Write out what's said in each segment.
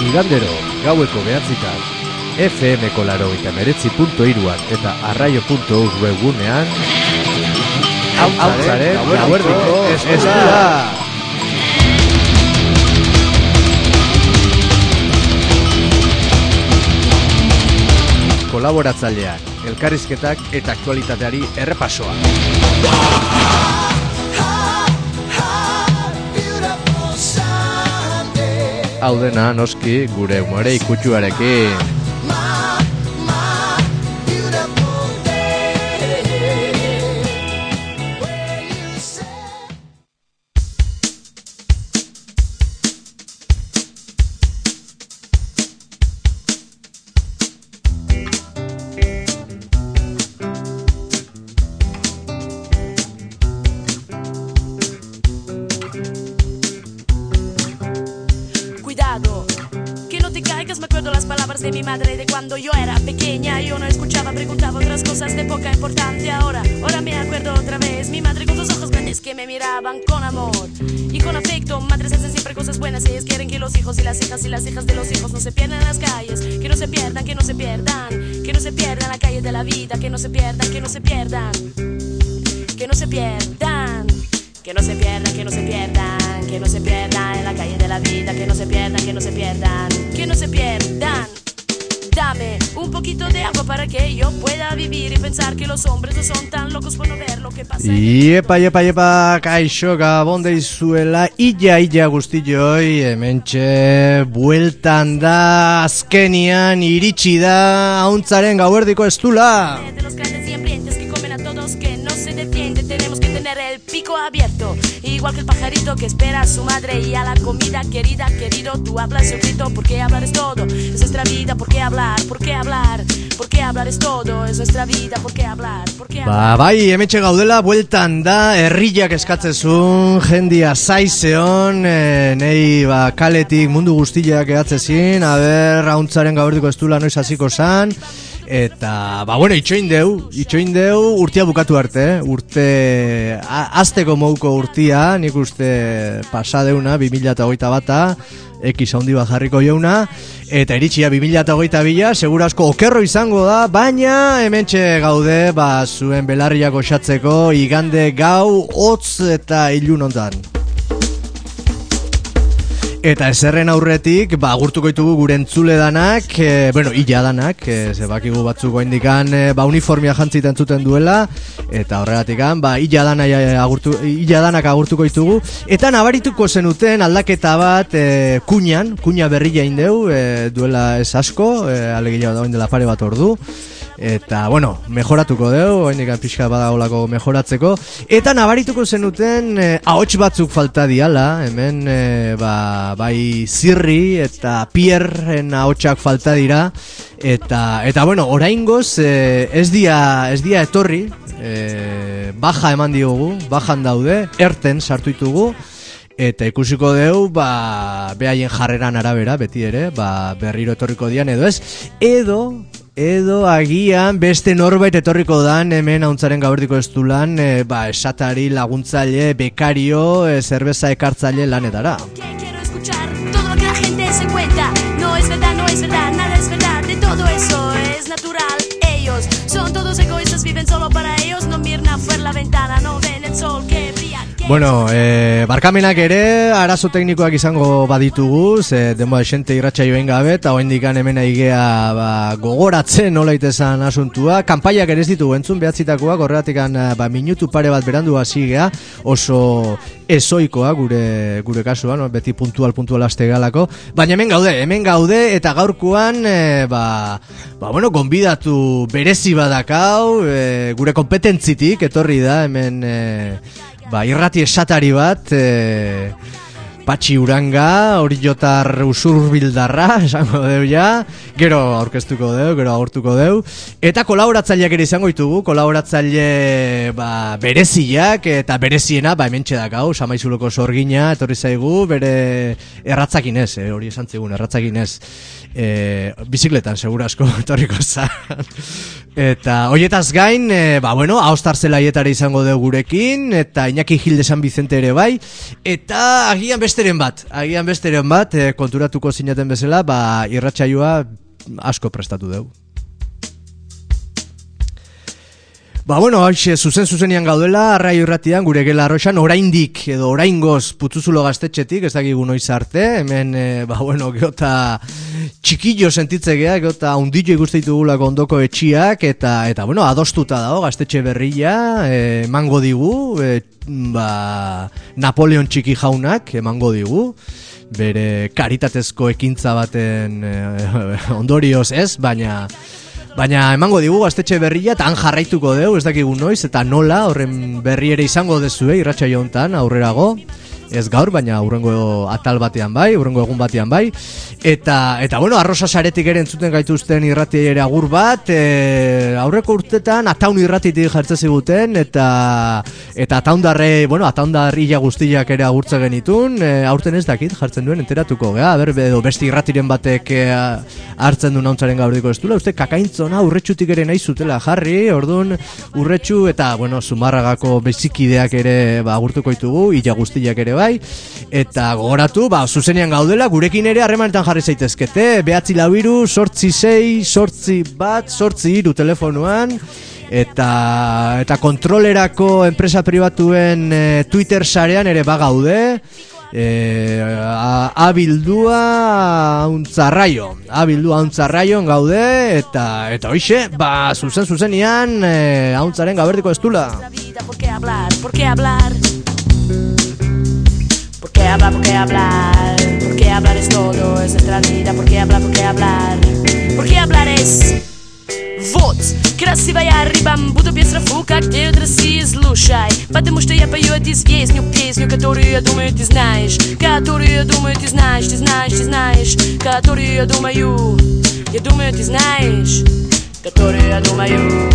Igandero, gaueko 9:00, FM-ko 89.3 eta arraio.eus webgunean, Hautzaren gauerdiko eskura! Kolaboratzaileak, elkarrizketak eta aktualitateari errepasoa. Hau dena, noski, gure umore ikutsuarekin. Cuando yo era pequeña yo no escuchaba, preguntaba otras cosas de poca importancia. Ahora me acuerdo otra vez. Mi madre con sus ojos grandes que me miraban con amor y con afecto. Madres hacen siempre cosas buenas. Ellas quieren que los hijos y las hijas de los hijos no se pierdan en las calles. Que no se pierdan, que no se pierdan. Que no se pierdan la calle de la vida. Que no se pierdan, que no se pierdan. Que no se pierdan. Que no se pierdan, que no se pierdan. Que no se pierdan en la calle de la vida. Que no se pierdan, que no se pierdan. Que no se pierdan. Dame un poquito de agua para que yo pueda vivir y pensar que los hombres no son tan locos por no ver lo que pasa. Iepa, kaixo, gabon deizuela, illa guztioi, hementxe, bueltan da, azkenian, iritsi da, Ahuntzaren gauerdiko estula. De los grandes y hambrientos que comen a todos, que no se defienden, tenemos que tener el pico abierto, igual que el pajarito que espera a su madre y a la comida querida, querido, tú hablas yo grito, porque hablar es todo, es nuestra vida, porque hablar, porque hablar, porque hablar es todo, es nuestra vida, porque hablar, porque hablar. Bai, hemetxe gaudela, bueltan da, herriak eskatzezun, jendia zaizeon, nei kaletik mundu guztiak egatzezin, Ahuntzaren gauerdiko estula noiz hasiko zan. Eta, bueno, itxoin deu urtia bukatu arte, urte, azteko mouko urtia, nik uste pasadeuna, 2021, X handi bat jarriko jauna, eta iritsia 2022, segurasko okerro izango da, baina hementxe gaude, zuen belarriak osatzeko, igande gau, hotz eta ilun ontan. Eta eserren aurretik, agurtuko ditugu gure entzule danak, illa danak, zebakigu batzuk oindikan, uniformia jantzita entzuten duela, eta horregatikan, illa danak agurtuko ditugu, eta nabarituko zenuten aldaketa bat, kuña berria indeu, duela ez asko, alegila da oin dela pare bat ordu, eta, mejoratuko deu, oindikan pixka badagolako mejoratzeko, eta nabarituko zenuten, ahots batzuk falta diala, hemen, bai Zirri eta Pierren ahotsak falta dira eta oraingoz ez dia etorri, baja eman diogu, bajan daude, erten sartu ditugu eta ikusiko deu behaien jarreran arabera beti ere, berriro etorriko dian edo ez, edo agian beste norbait etorriko dan hemen Ahuntzaren gauerdiko estulan, esatari laguntzaile, bekario, zerbeza ekartzaile lanetara. Todo lo que la gente se cuenta no es verdad, nada es verdad, de todo eso es natural. Ellos son todos egoístas, viven solo para ellos, no miran afuera la ventana, no ven el sol que brilla. Barkamenak ere arazo teknikoak izango baditugu, denbora xente irratsaioen gabe, eta oraindikan hemen aigea gogoratzen nola itezan asuntua. Kanpaiak ere ez ditugu entzun behatzitakoak, horregatikan minutu pare bat berandu hasi gea, oso ezoikoa gure kasuan, beti puntual aste galako, baina hemen gaude eta gaurkoan gonbidatu berezi badakau, gure kompetentzitik etorri da hemen irrati esatari bat, Patxi Uranga, Orillotar usurbildarra, esango deu ja, gero aurkeztuko deu, gero agurtuko deu, eta kolaboratzaileak ere izango ditugu, kolaboratzaile bereziak, eta bereziena, hementxe dakau, Samaizuloko Sorgina, etorri zaigu, bere erratzakinez, hori esan zigun, erratzakinez, bizikletan, segurasko, etorriko zan. Eta hoietaz gain, Ahostar Zelaietara izango dugu gurekin, eta Iñaki Gilde San Vicente ere bai, eta agian beste besteren bat, konturatuko zineten bezala, irratsaioa asko prestatu dugu. Bueno, zuzen-zuzenian gaudela, Arraio Irratian, gure gela arroxan, oraindik, edo oraingoz putzuzulo gaztetxetik, ez dakigu noiz arte, hemen, geota txikillo sentitzegea, geota undillo ikusteitugulako ondoko etxiak, eta adostuta dago, gaztetxe berria, emango digu, Napoleon txiki jaunak, emango digu, bere karitatezko ekintza baten ondorioz ez, baina emango digu gaztetxe berria eta han jarraituko deu, ez dakigu noiz eta nola, horren berri ere izango dezue irratsaio hontan aurrerago, ez gaur, baina hurrengo atal batean bai, hurrengo egun batean bai, eta Arrosa saretik ere entzuten gaituzten irrati ere agur bat, aurreko urtetan Ataun irratitik jartzen ziguten, eta ataundarria guztiak ere agurtze genitun, aurten ez dakit jartzen duen enteratuko, edo beste irratiren batek hartzen du nauntzaren gaurdiko ez dula, uste kakaintzona urretxutik ere nahi zutela jarri, orduan urretxu eta Zumarragako bezikideak ere agurtuko ditugu, illa guztiak ere bai, eta gogoratu, zuzenean gaudela, gurekin ere harremanetan jarri zaitezkete, 946-8-1-8-3 telefonoan, eta kontrolerako enpresa pribatuen Twitter sarean ere bagaude, abildua hauntzarraion gaude, eta hoxe, zuzenean hauntzaren gaberdiko ez dula. ¿Por qué hablar? ¿Por qué hablar? ¿Por qué hablar? ¿Por qué hablar? ¿Por qué hablar es todo? Es nuestra vida. ¿Por qué hablar? ¿Por qué hablar? ¿Por qué hablar es... Вот, красивая рыба, буду без рафука, где Россия слушай. Потому что я пою эту песню, которую я думаю ты знаешь. Которую я думаю ты знаешь, ты знаешь. Которую я думаю ты знаешь. Которую я думаю.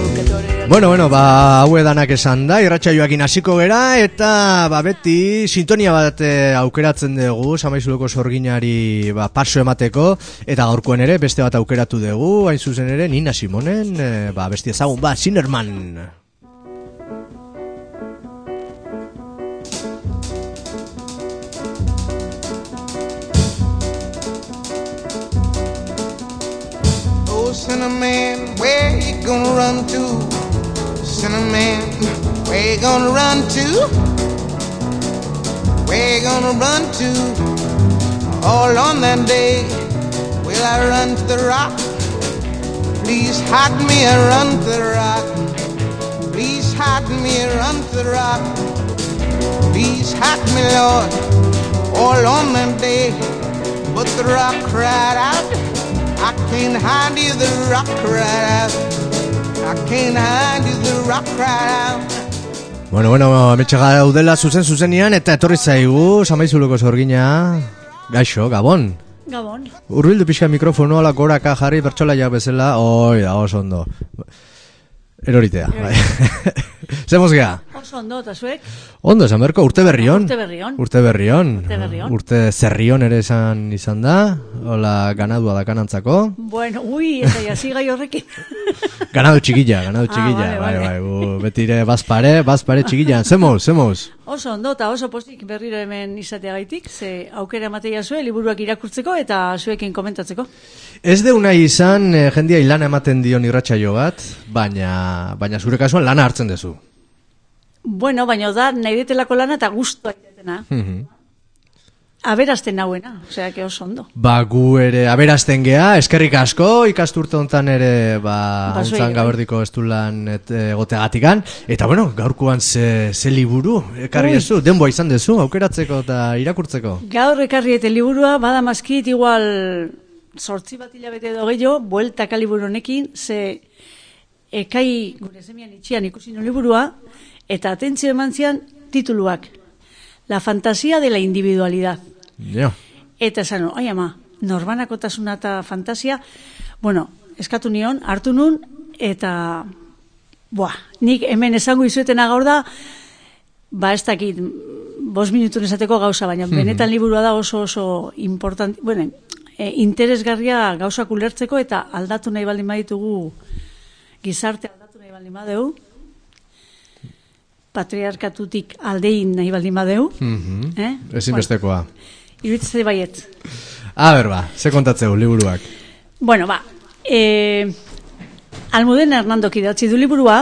Haue danak esan da, irratsaioakin hasiko gera, eta beti sintonia bat aukeratzen dugu, Samaizuloko sorginari paso emateko, eta gaurkoen ere beste bat aukeratu dugu, hain zuzen ere Nina Simonen, beste ezagun Sinnerman. Oh, Sinnerman, where you gonna run to? Sinnerman, where you gonna run to? Where you gonna run to? All on that day, will I run to the rock? Please hide me and run to the rock. Please hide me and run to the rock. Please hide me, Lord, all on that day. But the rock cried out, I can't hide you, the rock cried out. I can't hide you, the rock cried out. Ametxe gaudela zuzenean, eta etorri zaigu, Samaizuloko sorgina, gaixo, Gabon. Gabon. Urbildu pixka mikrofono, ala goraka jarri, bertsolaiak bezala, oso ondo. Eroritea. Zemos gea? Oso ondo, eta zuek? Ondo, esan berko, urte berrion. Urte zerrion ere izan da. Hola, ganadua da kanantzako. Bueno, eta jasi gai horrekin. Ganadu txikilla. Bai. Betire, bazpare txikillan. Zemos. Oso ondo, eta oso postik berriro hemen izateagaitik, ze aukera ematea zue, liburuak irakurtzeko eta zuekin komentatzeko. Ez deu nahi izan, jendia ilana ematen dion irratsaio bat, baina zure kasuan lana hartzen dezu. Bueno, baina da, nahi detelako lana eta guztua itetena. Aberazten nauena, osea, que oso ondo. Gu ere aberazten gea, eskerrik asko, ikasturte hontan ere, hontzan gaberdiko estulan egoteagatikan. Eta gaurkoan ze liburu, ekarri ezu, denboa izan dezu, aukeratzeko eta irakurtzeko. Gaur ekarri eta liburua, badamazkit igual 8 bat hilabete edo gehiago, bueltaka liburu honekin, ze ekai gure semian itxian ikusi nuen liburua, eta atentzio eman zian tituluak. La fantasía de la individualidad. Ja. Eta esan, oi ama, norbanakotasuna eta fantasia, eskatu nion, hartu nun, eta, nik hemen esango izuetena gaur da, ez dakit, 5 minutun esateko gauza, baina benetan liburua da oso important, interesgarria gauzak ulertzeko, eta aldatu nahi baldin baditugu, gizarte aldatu nahi baldin badeu, patriarkatutik aldein nahi baldin badeu. Ezinbestekoa. Iruditzen baiet. Ze kontatzeu liburuak? Bueno, Almudena Hernandok idatzi du liburua,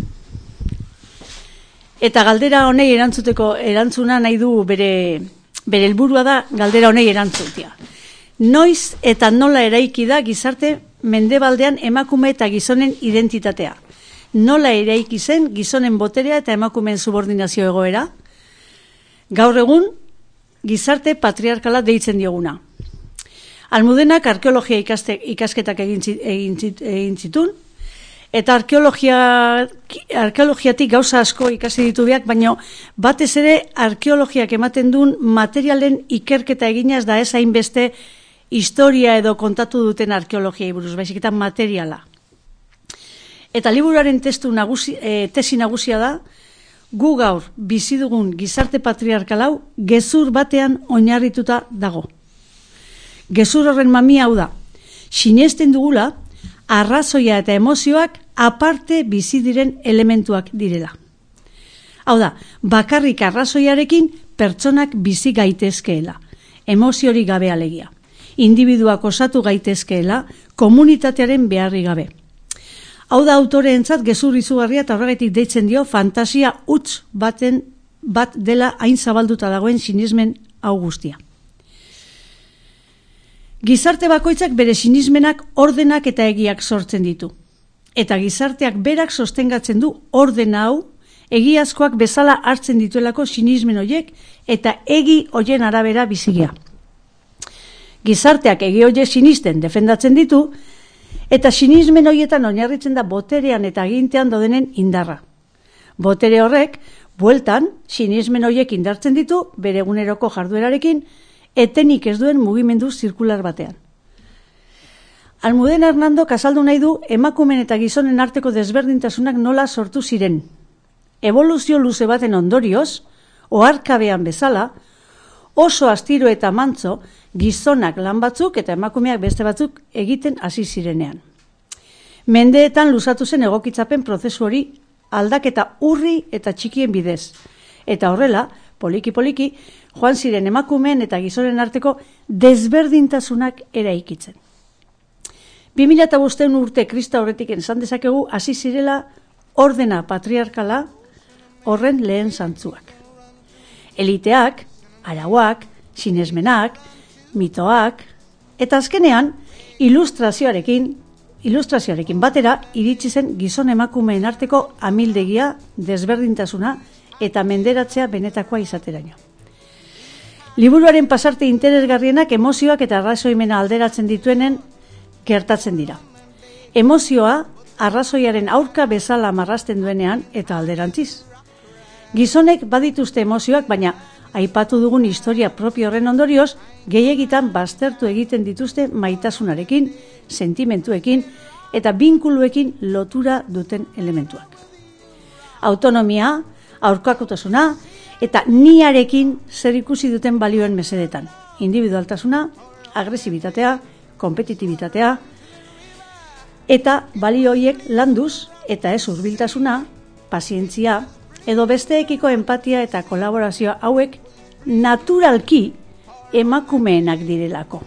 eta galdera honei erantzuna nahi du bere helburua da galdera honei erantzutea. Noiz eta nola eraiki da gizarte mendebaldean emakume eta gizonen identitatea? Nola eraiki zen gizonen boterea eta emakumeen subordinazio egoera? Gaur egun, gizarte patriarkala deitzen dioguna. Almudenak arkeologia ikasketak egin zitun, eta arkeologiatik gauza asko ikasi ditu biak, baina batez ere arkeologiak ematen duen materialen ikerketa eginaz da ez hainbeste historia edo kontatu duten arkeologiai buruz, baizik eta materiala. Eta liburuaren tesi nagusia da, gu gaur bizi dugun gizarte patriarkalau gezur batean oinarrituta dago. Gezur horren mamia hau da, sinesten dugula arrazoia eta emozioak aparte bizi diren elementuak direla. Hau da, bakarrik arrazoiarekin pertsonak bizi gaitezkeela, emoziorik gabe alegia. Individuak osatu gaitezkeela, komunitatearen beharri gabe. Hau da autoreentzat gezur izugarria eta horregatik deitzen dio fantasia huts bat dela hain zabalduta dagoen sinismen hau guztia. Gizarte bakoitzak bere sinismenak ordenak eta egiak sortzen ditu. Eta gizarteak berak sostengatzen du ordena hau egiazkoak bezala hartzen dituelako sinismen horiek eta egi horien arabera bizigia. Gizarteak egi horiek sinisten defendatzen ditu eta sinismen horietan oinarritzen da boterean eta agintean daudenen indarra. Botere horrek, bueltan, sinismen horiek indartzen ditu bere eguneroko jarduerarekin etenik ez duen mugimendu zirkular batean. Almudena Hernandok azaldu nahi du emakumeen eta gizonen arteko desberdintasunak nola sortu ziren. Eboluzio luze baten ondorioz, oharkabean bezala, oso astiro eta mantzo gizonak lan batzuk eta emakumeak beste batzuk egiten hasi zirenean. Mendeetan luzatu zen egokitzapen prozesu hori aldaketa urri eta txikien bidez. Eta horrela, poliki-poliki, joan ziren emakumeen eta gizonen arteko desberdintasunak eraikitzen. 2005 urte Krista horretik esan dezakegu hasi zirela ordena patriarkala horren lehen zantzuak. Eliteak, arauak, sinesmenak, mitoak, eta azkenean ilustrazioarekin batera iritsi zen gizon emakumeen arteko amildegia, desberdintasuna eta menderatzea benetakoa izateraino. Liburuaren pasarte interesgarrienak emozioak eta arrazoimena alderatzen dituenen gertatzen dira. Emozioa arrazoiaren aurka bezala marrazten duenean eta alderantziz. Gizonek badituzte emozioak, baina aipatu dugun historia propio horren ondorioz, gehiegitan baztertu egiten dituzte maitasunarekin, sentimentuekin eta binkuluekin lotura duten elementuak. Autonomia, aurkakotasuna eta niarekin zer ikusi duten balioen mesedetan. Individualtasuna, agresibitatea, kompetitibitatea eta balio horiek landuz eta ez hurbiltasuna, pazientzia edo besteekiko empatia eta kolaborazioa hauek naturalki emakumeenak direlako.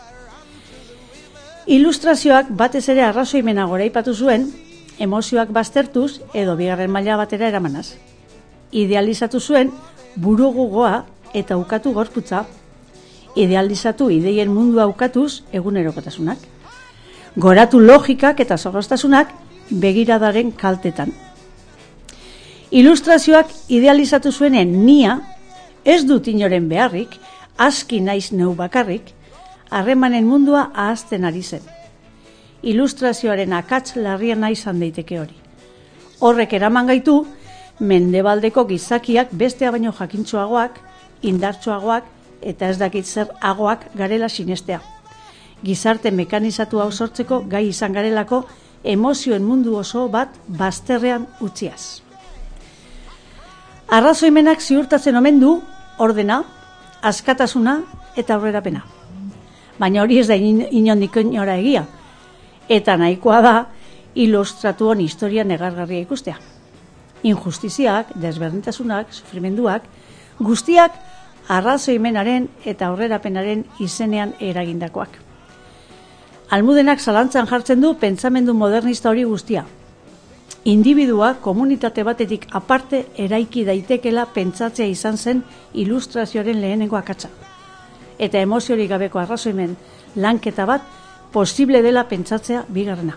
Ilustrazioak batez ere arrazoimena goraipatu zuen, emozioak baztertuz edo bigarren maila batera eramanaz. Idealizatu zuen buru gogoa eta ukatu gorputza, idealizatu ideien mundua ukatuz egunerokotasunak. Goratu logikak eta zorroztasunak begiradaren kaltetan. Ilustrazioak idealizatu zuenen nia, ez dut inoren beharrik, aski naiz neu bakarrik, harremanen mundua ahazten ari zen. Ilustrazioaren akats larria nahi izan daiteke hori. Horrek eraman gaitu, mendebaldeko gizakiak bestea baino jakintsuagoak, indartsuagoak eta ez dakit zer agoak garela sinestea. Gizarte mekanizatu hau sortzeko gai izan garelako emozioen mundu oso bat bazterrean utziaz. Arrazoimenak ziurtatzen omen du ordena, askatasuna eta aurrerapena. Baina hori ez da inondik inora egia. Eta nahikoa da ilustratuon historia negargarria ikustea. injustiziak, desberdintasunak, sufrimenduak, guztiak arrazoimenaren eta aurrerapenaren izenean eragindakoak. Almudenak zalantzan jartzen du pentsamendu modernista hori guztia. Individua komunitate batetik aparte eraiki daitekela pentsatzea izan zen ilustrazioaren lehenengo akatsa. Eta emoziorik gabeko arrazoimen lanketa bat posible dela pentsatzea bigarrena.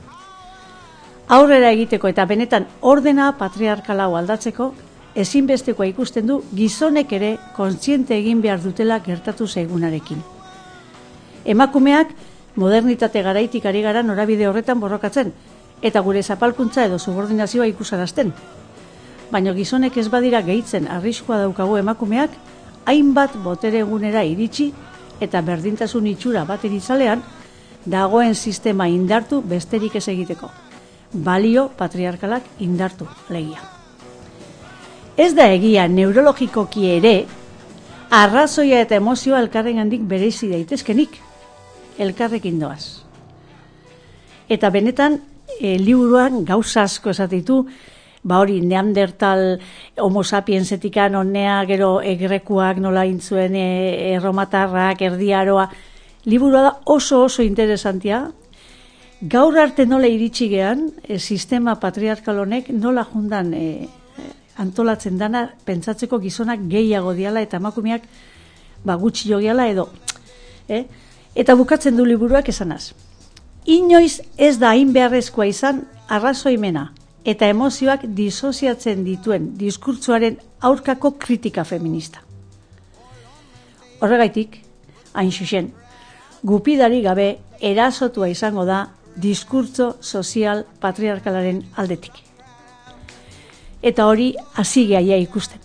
Aurrera egiteko eta benetan ordena patriarkala aldatzeko ezinbestekoa ikusten du gizonek ere kontziente egin behar dutela gertatu zaigunarekin. Emakumeak modernitate garaitik ari gara norabide horretan borrokatzen, eta gure zapalkuntza edo subordinazioa ikusarazten. Baina gizonek ez badira gehitzen arriskua daukagu emakumeak, hainbat botere egunera iritsi eta berdintasun itxura bat irizalean, dagoen sistema indartu besterik ez egiteko. Balio patriarkalak indartu legia. Ez da egia neurologikoki ere, arrazoia eta emozioa elkarrengandik bereizi daitezkenik, elkarrekin doaz. Eta benetan, liburuan gauza asko esatitu, hori neandertal homo sapiensetikan onea, gero egrekuak nola intzuen erromatarrak, erdiaroa, liburua da oso interesantia. Gaur arte nola iritsi gean, sistema patriarkal honek nola jundan antolatzen dana pentsatzeko gizonak gehiago diala eta emakumeak gutxi jogiala edo. Eta bukatzen du liburuak esanaz. Inoiz ez da hain beharrezkoa izan arrazoimena eta emozioak disoziatzen dituen diskurtsoaren aurkako kritika feminista. Horregaitik, hain xuxen, gupidari gabe erasotua izango da diskurtso sozial patriarkalaren aldetik. Eta hori hasigea ikusten.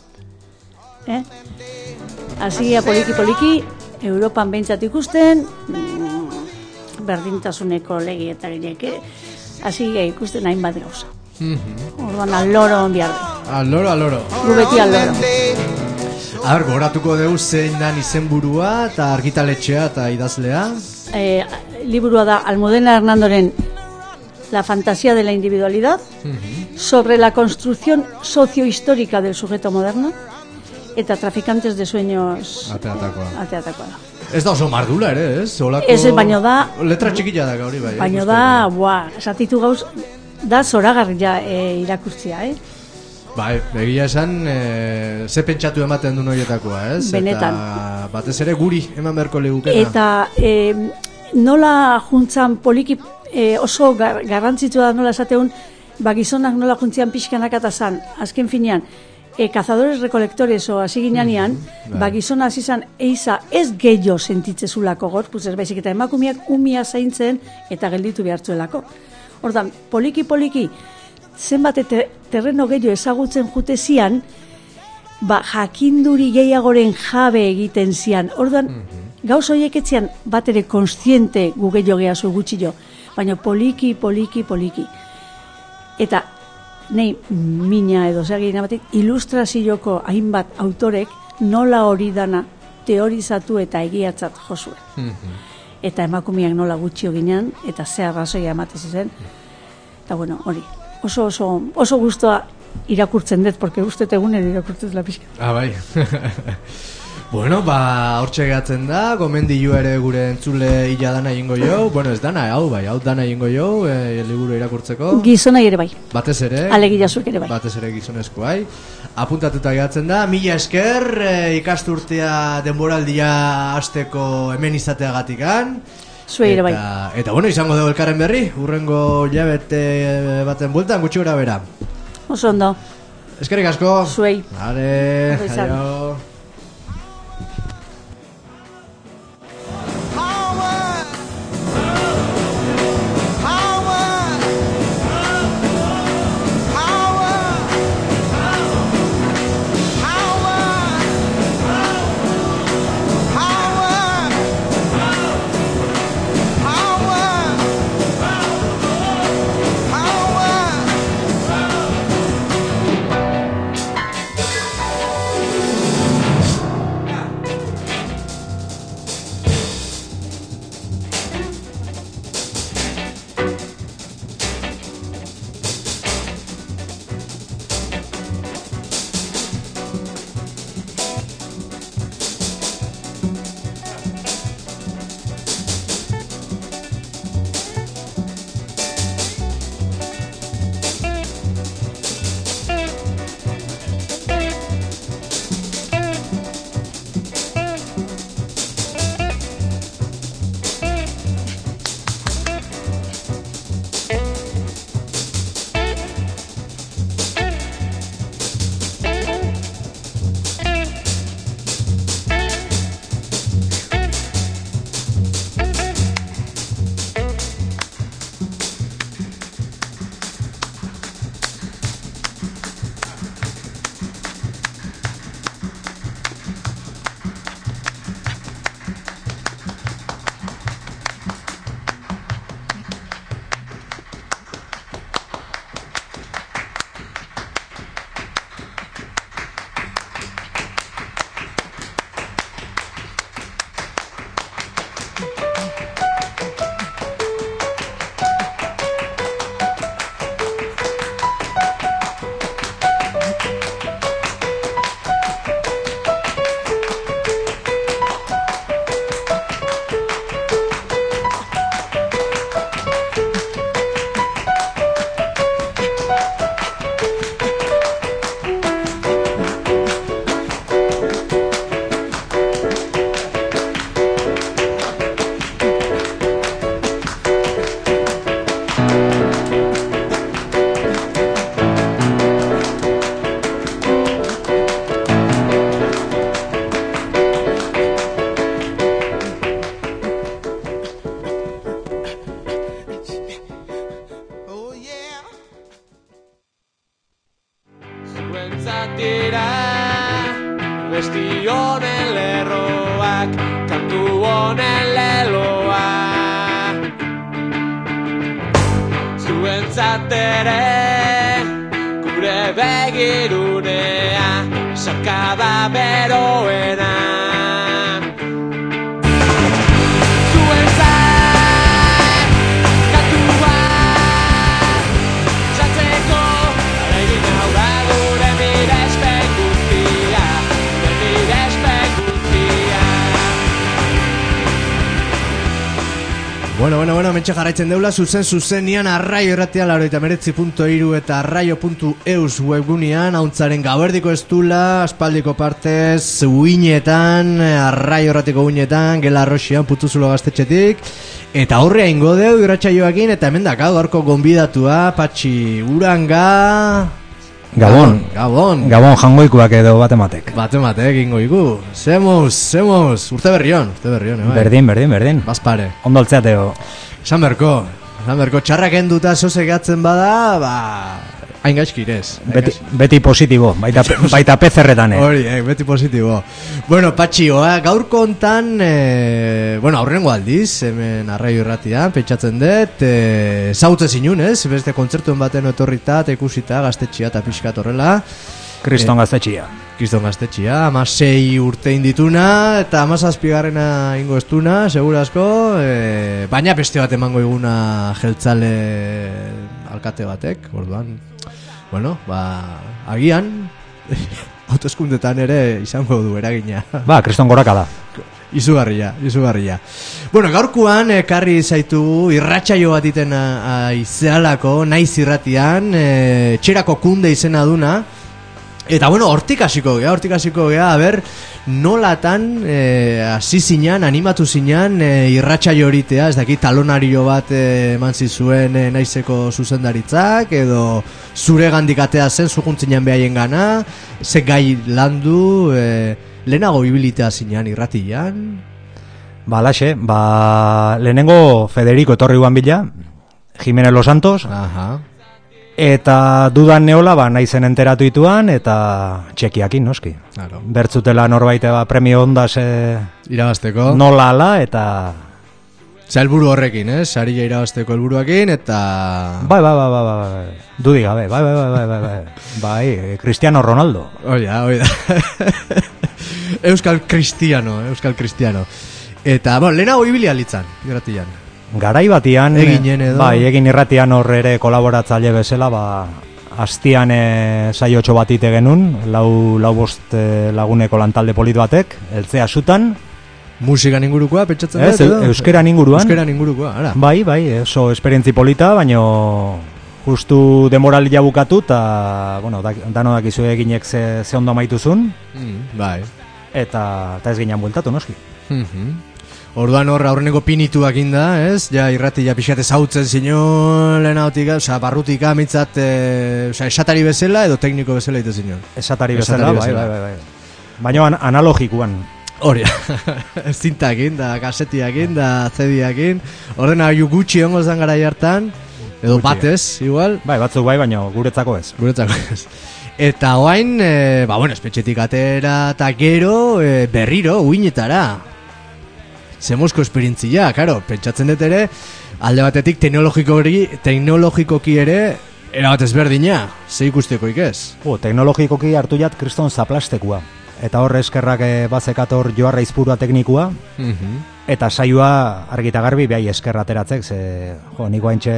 Hasigea poliki-poliki, Europan behintzat ikusten, berdintasuneko legi eta ginek, hasigea ikusten hainbat gauza. Orduan aloro behar du. Aloro. Gu beti aloro. Goratuko dugu zein dan izenburua eta argitaletxea eta idazlea. Liburua da Almudena Hernandoren La fantasía de la individualidad, sobre la construcción sociohistórica del sujeto moderno, eta Traficantes de sueños ateatakoa da. Ez da oso mardula ere, ez? Ez, baino da... Letra txikila da gauri bai. Baino da, esatitu gauz, da zoragarria irakurtzia, Bai, egia esan, ze pentsatu ematen du noietakoa, ez? Benetan. Eta batez ere guri eman beharko legukena. Eta nola juntzan poliki oso garrantzitsua da nola esateun, gizonak nola juntzian pixkanak eta zan, azken finean, cazadores recolectores o hasi ginean, gizona hasi zan eiza ez gehiago sentitzezulako gorpuz, ez baizik eta emakumeak umia zaintzen eta gelditu behartzuelako. Ordan, poliki-poliki, zenbat terreno gehiago ezagutzen jute zian, jakinduri gehiagoren jabe egiten zian. Ordan, gauz horiek etzian bat ere konstiente gu gehiago gehazu gutxillo, baina poliki. Eta nei mina edo zegin batik, ilustrazioko hainbat autorek nola hori dana teorizatu eta egiatzat josuen. Eta emakumeak nola gutxio ginean, eta ze arrazoia ematez zen. Eta hori, oso guztua irakurtzen dut, porque uste egunen irakurtzen la pixka. Bai. Bueno, hortxe gehatzen da, gomendillo ere gure entzule illa dana egingo jo, ez dana, hau dana egingo jo, liburu irakurtzeko. Gizonai ere bai. Batez ere. Alegilazuk ere bai. Batez ere gizonezko bai. Apuntatuta gehatzen da, mila esker, ikasturtea denboraldia hasteko hemen izateagatikan. Zuei ere bai. Eta izango dugu elkarren berri, urrengo hilabete baten bueltan, gutxi gora bera. Oso ondo. Eskerrik asko. Zuei. Are, aio. abesti honen lerroak, kantu honen leloa. Zuentzat ere, gure begirunea, sakada beroena. Bueno, mentxe jarraitzen deula, zuzen-zuzenian Arraio Irratia 89.3 eta arraio.eus webgunean, hauntzaren gauerdiko estula, aspaldiko partez, uinetan, Arraio Irratiko uinetan, Gela Arroxian, Putuzulo gaztetxetik, eta horrea ingo deu, irratsaioakin, eta hemen daka, gaurko gonbidatua, Patxi Uranga... Gabon jangoikuak edo batematek. Batematek ingoiku. Semos, urte berrion, Berdin. Bazpare. Ondoltzeateo. Esan berko, txarrak enduta sosegatzen bada, hain gaizkirez. Beti positibo, baita pezerretan. Hori, beti positibo. Bueno, Patxi, gaurko hontan, aurrengo aldiz, hemen Arraio Irratian, pentsatzen dut, zautze zinun, beste kontzertuen baten etorrita, eta ikusita, gaztetxia eta pixkat horrela. Kriston gaztetxia, 16 urte indituna, eta 17garrena ingo estuna, segurazko, baina beste bat emango iguna jeltzale alkate batek, orduan. Agian hauteskundetan ere izango du eragina. Kriston goraka da. Izugarria. Gaurkoan ekarri zaitu irratsaio bat iten aizealako, naiz irratian, txerako kunde izena duna. Eta hortik hasiko gea, nolatan hasi zinan, animatu zinan irratsaio horitea, ez dakit talonario bat eman zizuen naizeko zuzendaritzak, edo zure gandikatea zen zujuntzinan behaien gana, ze gai landu, lehenago ibilitea zinan irratian? Laxe, lehenengo Federico etorri guan bila, Jimenez Los Santos, eta dudan neola naizen enteratu ituan eta txekiakin noski. Claro. Bertzutela norbait premio ondaz irabazteko. Nola ala eta helburu horrekin, saria irabazteko helburuakin eta Dudi gabe. Bai, Cristiano Ronaldo. Oida. Euskal Cristiano. Eta lehenago ibilia litzan, irratian. Garai batian, egin irratian hor ere kolaboratzaile bezala, hastian saiotxo bat ite genuen, lau bost laguneko lantalde polit batek, eltzea sutan. Musikan ingurukoa, pentsatzen dut? Euskeran inguruan. Ara. Bai, oso esperientzi polita, baino justu demoralia bukatu, eta, dano dakizu eginek ze ondo maituzun. Bai. Eta ez ginean bueltatu, noski. Orduan aurreneko pinituak inda, ja irratia pixate zautzen zinon lehenagotik, barrutik amitzat, esatari bezala edo tekniko bezala ite zinon? Esatari bezala, bai. Baina analogikuan. Hori, zintakin, da kasetiakin, da CD-akin, ordenagailu gutxi ongo zan gara hartan, edo batez, igual. Bai, batzuk bai, baina guretzako ez. Eta oain, espetxetik atera eta gero berriro, uinetara. Zemozko esperientzia, karo, pentsatzen dut ere, alde batetik teknologikoki ere, erabat ezberdina, ze ikusteko ikez? Teknologikoki hartu jat kriston zaplastekua. Eta hor eskerrak bazekator joarra izpurua teknikua, eta saioa argita garbi behai eskerra ateratzek, nik guaintxe,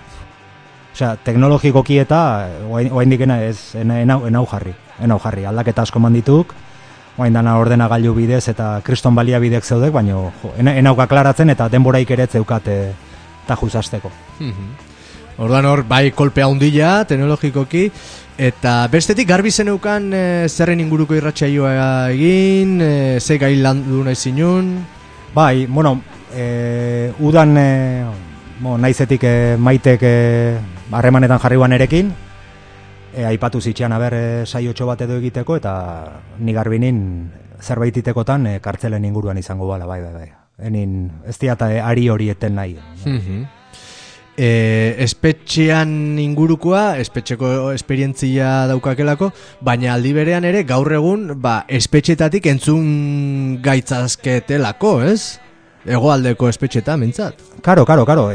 teknologikoki eta oain dikena ez, enau jarri, aldaketa asko mandituk, oain dana ordenagailu bidez eta kriston balia bidek zeudek, baina enauka klaratzen eta denboraik ere zeukat eta juzasteko. Orduan hor, bai kolpea hundila, teknologikoki, eta bestetik garbi zeneukan zerren inguruko irratsaioa egin, ze gai landu nahi zinun? Bai, udan naizetik maitek harremanetan jarriuan erekin, aipatu zitxean saiotxo bat edo egiteko, eta ni garbinin zerbait itekotan kartzelen inguruan izango bala, bai. Enin ez diata ari hori eten nahi. espetxean ingurukoa, espetxeko esperientzia daukakelako, baina aldi berean ere gaur egun espetxetatik entzun gaitzazketelako, ez? Hegoaldeko espetxeta, mintzat. Karo.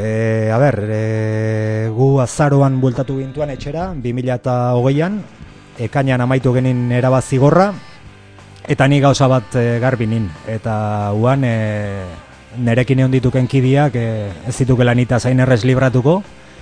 Gu azaroan bueltatu gintuan etxera, 2008an, ekainan amaitu genin erabazigorra, eta ni gauza bat garbinin, eta uan nerekin egon dituken kidiak ez ditukela nita zain errez libratuko,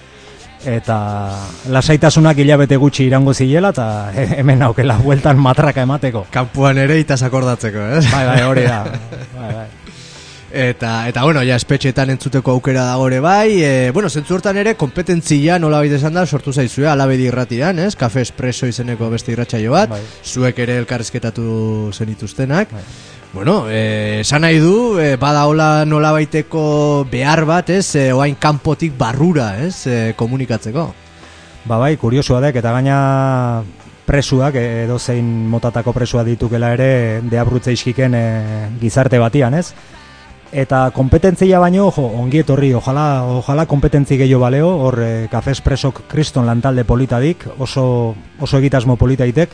eta lasaitasunak hilabete gutxi irango zilela, eta hemen aukela bueltan matraka emateko. Kanpuan ere itaz akordatzeko, ez? Bai, hori da. Bai. Eta bueno, ja espetxetan entzuteko aukera dagore bai, zentzu hortan ere kompetentzia nola baita esan da sortu zaizue Alabedi irratian, ez? Kafe Espresso izeneko beste irratsaio bat, bai. Zuek ere elkarrizketatu zenituztenak. Bai. Esan nahi du, bada hola nola baiteko behar bat, ez? Oain kanpotik barrura, ez? Komunikatzeko. Bai, kuriosua dek, eta gaina presuak, edozein motatako presua ditukela ere, deabrutze iskiken gizarte batian, ez? Eta kompetentzia baino, ongi etorri, ojala kompetentzi gehiago baleo, hor Kafe Espressok kriston lantalde politadik, oso egitasmo politaitek,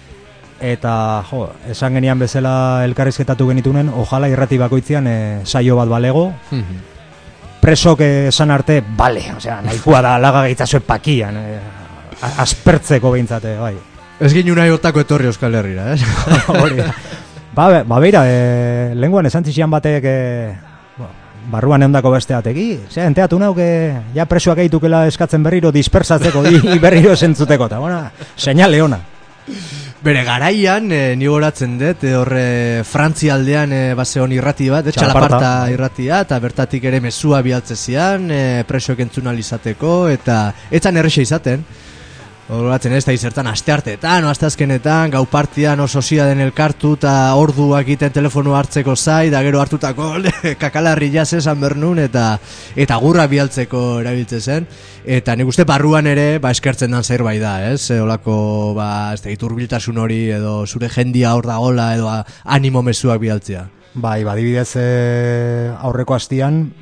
eta esan genian bezala elkarrizketatu genitunen, ojala irrati bakoitzean saio bat balego, presok esan arte, bale, nahikoa da laga gaitzazue pakian, aspertzeko behintzate, bai. Ez ginen nahi otako etorri Euskal Herrira, Hori da. Beira, lenguan esan zizian batek barruan eondako beste ateki, enteatu nauk ja presoak eitukela eskatzen berriro dispersatzeko berriro esentzuteko, eta señale ona. Bere garaian, ni goratzen dut, horre Frantzialdean base hon irrati bat, Txalaparta irratia, eta bertatik ere mezua bialtze zian, presoek entzun izateko, eta etzan errexe izaten. Horatzen ez da izertan astearteetan, asteazkenetan, gau partian oso den elkartu eta orduak egiten telefono hartzeko zai, da gero hartutako kakalarri jaz esan bernun eta gurra bialtzeko erabiltze zen. Eta nik uste barruan ere eskertzen dan zerbait da, ez? Olako, ez da, iturbiltasun hori edo zure jendia hor dagola edo animo mezuak bialtzea. Bai, badibidez aurreko hastian,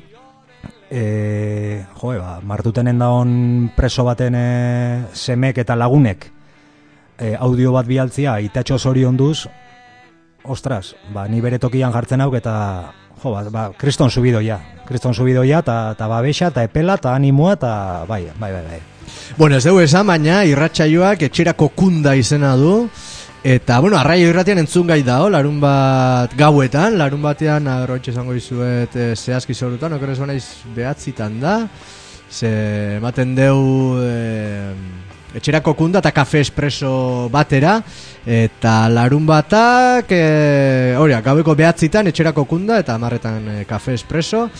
martutenen daun preso baten semek eta lagunek audio bat bialtzia itatxo zorion duz, ostras, ni bere tokian jartzen hauk eta kriston subidoia eta babesa eta epela eta animoa eta bai. Bueno, ez dugu esan, baina irratsaioak etxerako kunda izena du. Eta, Arraio irratian entzun gai dao, larun bat gauetan, larun batean, arroitxe esango izuet, zehazki zorutan, okerrez banaiz behatzitan da, ze ematen deu etxerako kunda eta Kafe Espresso batera, eta larun batak, gaueko behatzitan etxerako kunda eta amarretan Kafe Espresso,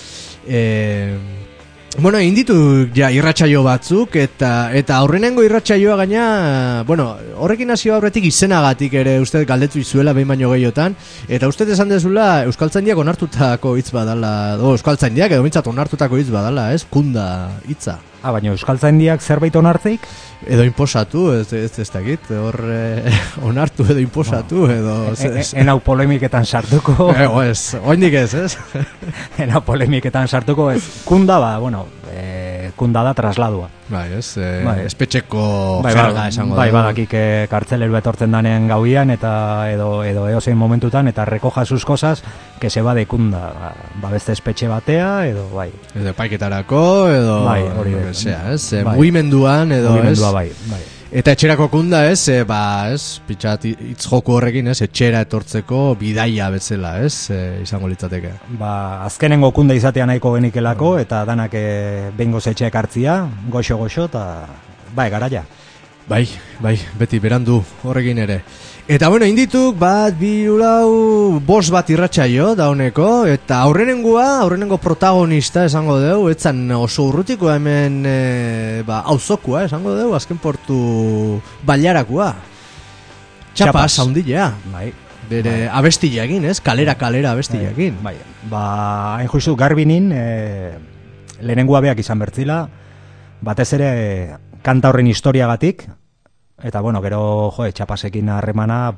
egin ditu irratsaio batzuk eta aurrenengo irratsaioa gaina, horrekin hasi aurretik izenagatik ere uste galdetu izuela behin baino gehiotan, eta uste esan dezula Euskaltzaindiak onartutako hitz badala, Euskaltzaindiak edo mintzat onartutako hitz badala, ez? Kunda hitza. Baina Euskaltzaindiak zerbait onartzeik? Edo inposatu, ez dakit, hor onartu edo inposatu, edo... Enau polemiketan sartuko... Oindik ez? Enau polemiketan sartuko, ez. Kunda kunda da trasladua. Espetxeko jerga esango da. Badakik kartzeleru etortzen danen gauian, eta edo eozein momentutan, eta recoja sus cosas, que se va de kunda. Beste espetxe batea, edo bai. Edo paiketarako, edo... hori mugimenduan, edo ez... Bai. Eta etxerako kunda, pitxat hitz joku horrekin, etxera etortzeko bidaia bezala, izango litzateke. Azkenengo kunda izatea nahiko genikelako, eta danak behingoz etxeak hartzia, goxo, eta garaia. Bai, beti berandu horrekin ere. Eta indituk bat, bi, lau, bost bat irratsaio dauneko, eta aurrenengo protagonista esango deu, etzan oso urrutiko hemen auzokua esango deu, azken portu bailarakua. Txapas, haundilea. Bere abestileagin, kalera abestileagin. Hain justu garbinin, lehenengua beak izan bertzila, batez ere kanta horren historiagatik, eta gero txapasekin harremana,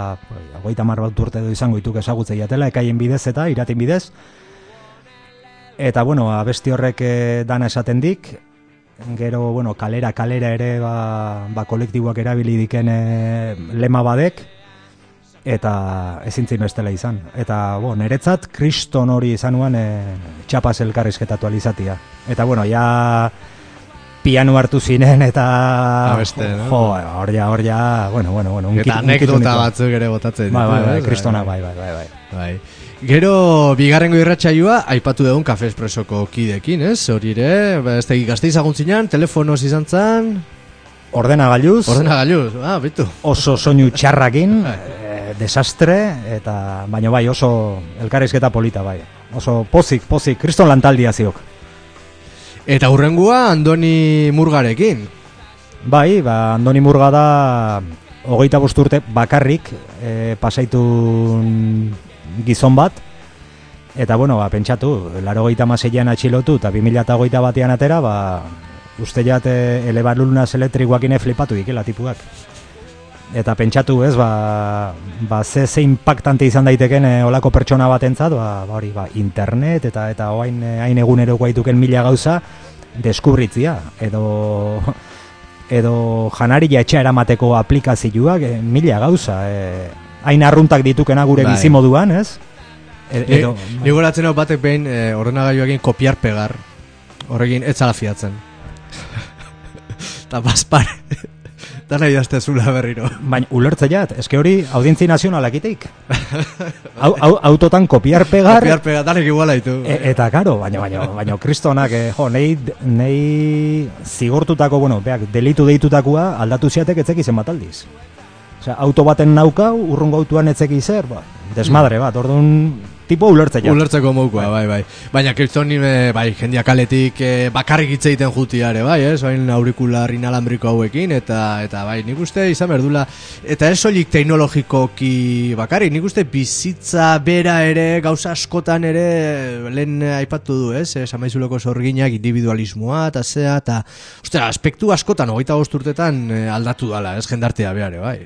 hogeita mar bat urte edo izango dituk ezagutzei atela, ekaien bidez eta iratin bidez. Eta, bueno, abesti horrek dana esaten dik, gero, bueno, kalera ere ba kolektiboak erabili diken lema badek, eta ezintzin bestela izan. Eta, niretzat, kriston hori izan nuen txapaz elkarrizketatu alizatia. Eta, bueno, ja piano hartu zinen, eta... Abeste, no? Hor ja, bueno. Eta anekdota batzuk ere botatzen. Bai, kristona, bai. Gero, bigarrengo irratsaioa aipatu dugun Kafe Espressoko kidekin, ez? Hori ere, ez tegi Gasteiz aguntzinan, telefonoz izan zan... Ordenagailuz, bitu. oso soinu txarrakin, desastre, eta baina bai, oso elkarrizketa polita bai. Oso pozik, kriston lantaldia ziok. Eta hurrengua Andoni Murgarekin. Bai, Andoni Murga da 25 urte bakarrik pasaitun gizon bat, eta pentsatu, 86an atxilotu eta 2021 batean atera, uste jat elebalunas elektrikoakine flipatu dikela tipuak. Eta pentsatu ez, ze impactante izan daiteken olako pertsona batentzat, hori, internet eta hain eguneroko aituken mila gauza deskubritzia, edo janaria etxea eramateko aplikazioak mila gauza, hain arruntak ditukena gure bizimoduan, ez? Ni goratzen hau batek behin ordenagailuakin kopiar pegar, horrekin etzala fiatzen. Eta bazpare, eta nahi daztezula berriro. Baina ulertzeiat, eske hori audientzi nazionalak iteik. Autotan kopiar pegar... Kopiar pegar, danek iguala ditu. Eta karo, baina kristonak, nahi zigortutako, delitu deitutakoa aldatu ziatek etzeki zen bat aldiz. Osea, auto baten naukau, urrungo autuan etzeki zer, desmadre bat, orduan tipo ulertzea. Ulertzeko moukua, bai. Baina kriston jendia kaletik bakarrik hitz egiten jutiare, ez? Bain aurikular inalambriko hauekin, eta bai, nik uste izan berdula, eta ez soilik teknologikoki bakarrik, nik uste bizitza bera ere, gauza askotan ere, lehen aipatu du, ez? Samaizuleko zorginak, individualismoa, eta zea, eta, aspektu askotan, 25 urtetan aldatu dala, ez? Jendartea behare, bai.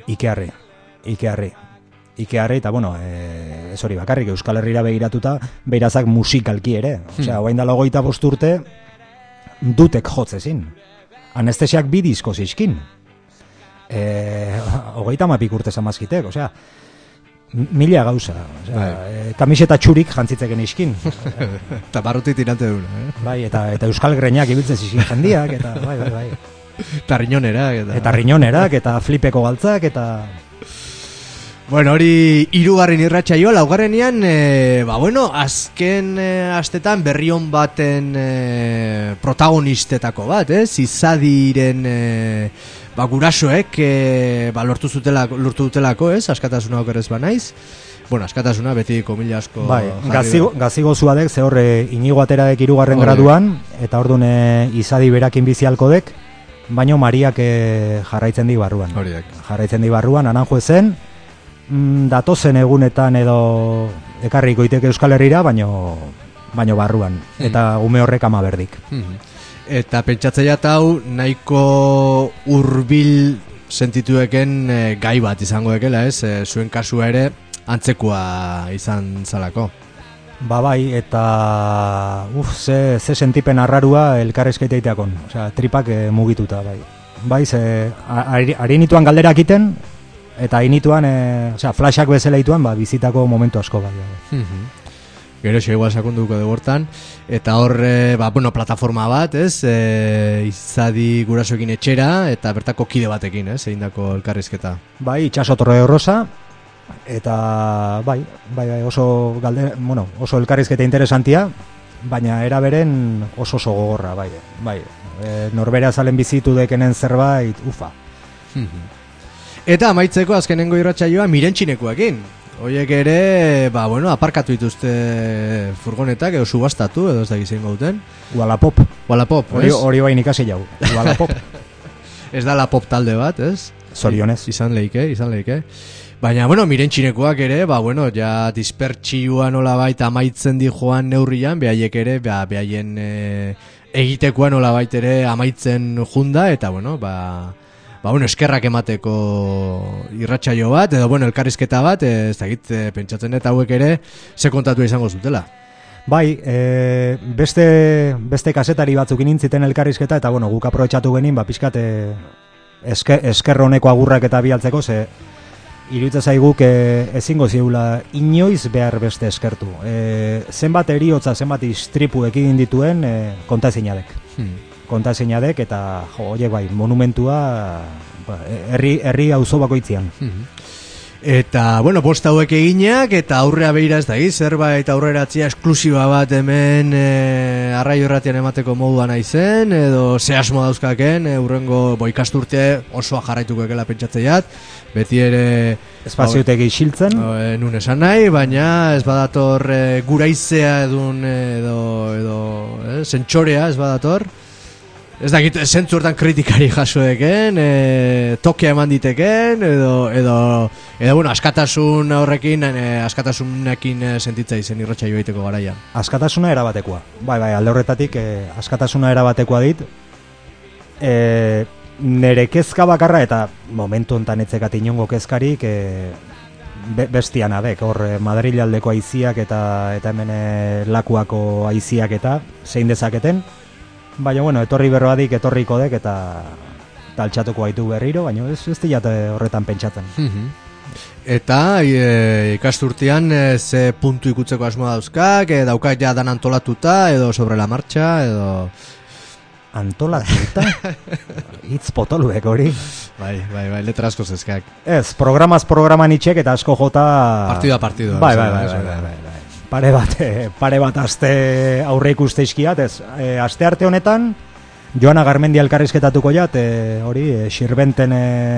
Ikearri, eta ez hori bakarrik Euskal Herrira begiratuta, beirazak musikalki ere. Osea, oain dala 25 urte, dutek jotzezin. Anestesiak 2 disko zizkin. 30 urte zamazkitek, osea, mila gauza. Kamiseta txurik jantzitzeken iskin. Eta barruti tirante duen, Bai, eta Euskal Greñak ibiltzen zizkin jendiak, eta bai. Eta riñonerak, eta flipeko galtzak, eta... Bueno, hori 3. irratsaioa, 4. azken astetan berrion baten protagonistetako bat, Izadiren gurasoek lortu dutelako, askatasuna okerrez banaiz. Askatasuna beti komila asko... Bai, gazigo zuadek, ze horre Inigo Ateraek 3. graduan, eta orduan Izadi berakin bizialkodek, baino Mariak jarraitzen di barruan. Aranjo ezen, datozen egunetan edo ekarriko iteke Euskal Herrira, baino barruan, eta ume horrek ama berdik. Eta pentsatzea hau nahiko hurbil sentitueken gai bat izango dekela, zuen kasua ere antzekoa izan zalako. Bai, eta ze sentipen arrarua elkarrezkeita iteakon, tripak mugituta, bai. Bai, ari nituan galderak iten, eta hainituan, flashak bezala ituan, bizitako momentu asko bai. Gero igual sakunduko de hortan, eta hor, plataforma bat, Izadi gurasoekin etxera, eta bertako kide batekin, egindako elkarrizketa. Bai, Itxaso Torre Rosa, eta bai, oso elkarrizketa interesantia, baina eraberen oso gogorra, bai. Norbera zalen bizitu dekenen zerbait, ufa. Eta amaitzeko azkenengo irratsaioa Mirentxinekoekin. Hoiek ere, aparkatu dituzte furgonetak edo subastatu edo ez da gizien gauten. Wallapop, hori bain ikasi jau. Wallapop. Ez da la pop talde bat, ez? Zorionez. Izan leike. Baina, Mirentxinekoak ere, ja dispertsioa nola baita amaitzen di joan neurrian, behaiek ere, behaien egitekoa nola baita ere amaitzen junda, eta, eskerrak emateko irratsaio bat, edo, elkarrizketa bat, ez dakit, pentsatzen eta hauek ere, ze kontatu izango zutela. Bai, beste kasetari batzuk inintziten elkarrizketa, eta bueno, guk aprobetxatu genin, pixkat esker honeko agurrak eta bialtzeko, ze iruditzen zaiguk ezingo ziula inoiz behar beste eskertu. Zenbat eriotza, zenbat istripu egin dituen kontaezinadek. Kontaezinadek, eta horiek bai, monumentua herri auzo bakoitzean. Eta, bueno, posta hauek eginak, eta aurrea behira ez da, zerbait aurreratzia esklusiba bat hemen arraio erratian emateko moduan naizen, edo ze asmo dauzkaken, urrengo ikasturte osoa jarraituko ekela pentsatzeiat, beti ere espaziotegi xiltzen, nun esan nahi, baina ez badator guraizea edun edo zentxorea ez badator. Ez dakit, zentzu hortan kritikari jasoeken, tokia eman diteken, edo bueno, askatasun horrekin, askatasunekin sentitza izen irratxa joiteko garaian. Askatasuna erabatekoa. Bai, alde horretatik, askatasuna erabatekoa dit, nere kezka bakarra, eta momentu hontan etzekat inongo kezkarik, bestian adek, hor Madril aldeko aiziak eta hemen lakuako aiziak eta zein dezaketen. Baina, bueno, etorri berroadik, etorriko dek, eta altxatuko gaitu berriro, baina ez diat horretan pentsatzen. Eta ikasturtean ze puntu ikutzeko asmoa dauzkak, daukak ja dan antolatuta, edo sobre la marcha, edo... Antolatuta? Itz potoluek hori. Bai, letra asko zezkak. Ez, programan itxek eta asko jota... Partido. Bai. Pare bat aste aurre ikuste izkiat, ez. Aste arte honetan, Joana Garmendi elkarrizketatuko jat, hori, Xirbenten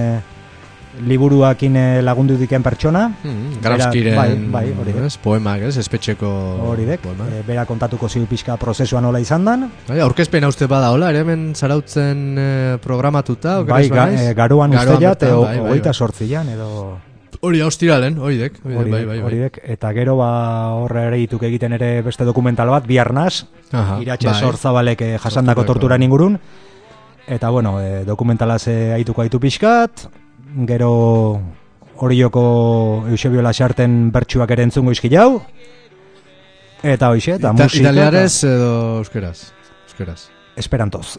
liburuakin lagundu diken pertsona. Grauskiren bai, poemak, espetxeko hori dek, bera kontatuko ziu pixka prozesua nola izan dan. Bai, aurkezpen uste bada, hola, ere hemen zarautzen programatuta? Bai, garuan uste jat, 28an edo... Hori austiralen, hoidek. Hoidek, eta gero horre ere ituk egiten ere beste dokumental bat, Biarnaz, Iratxe Sorzabalek jasandako torturan ingurun, eta bueno, dokumentalaz aituko aitu pixkat, gero Orioko Eusebio Lasarten bertsuak ere entzungo izki jau, eta hoxe, eta musika... Italiarez edo euskeraz? Esperantoz.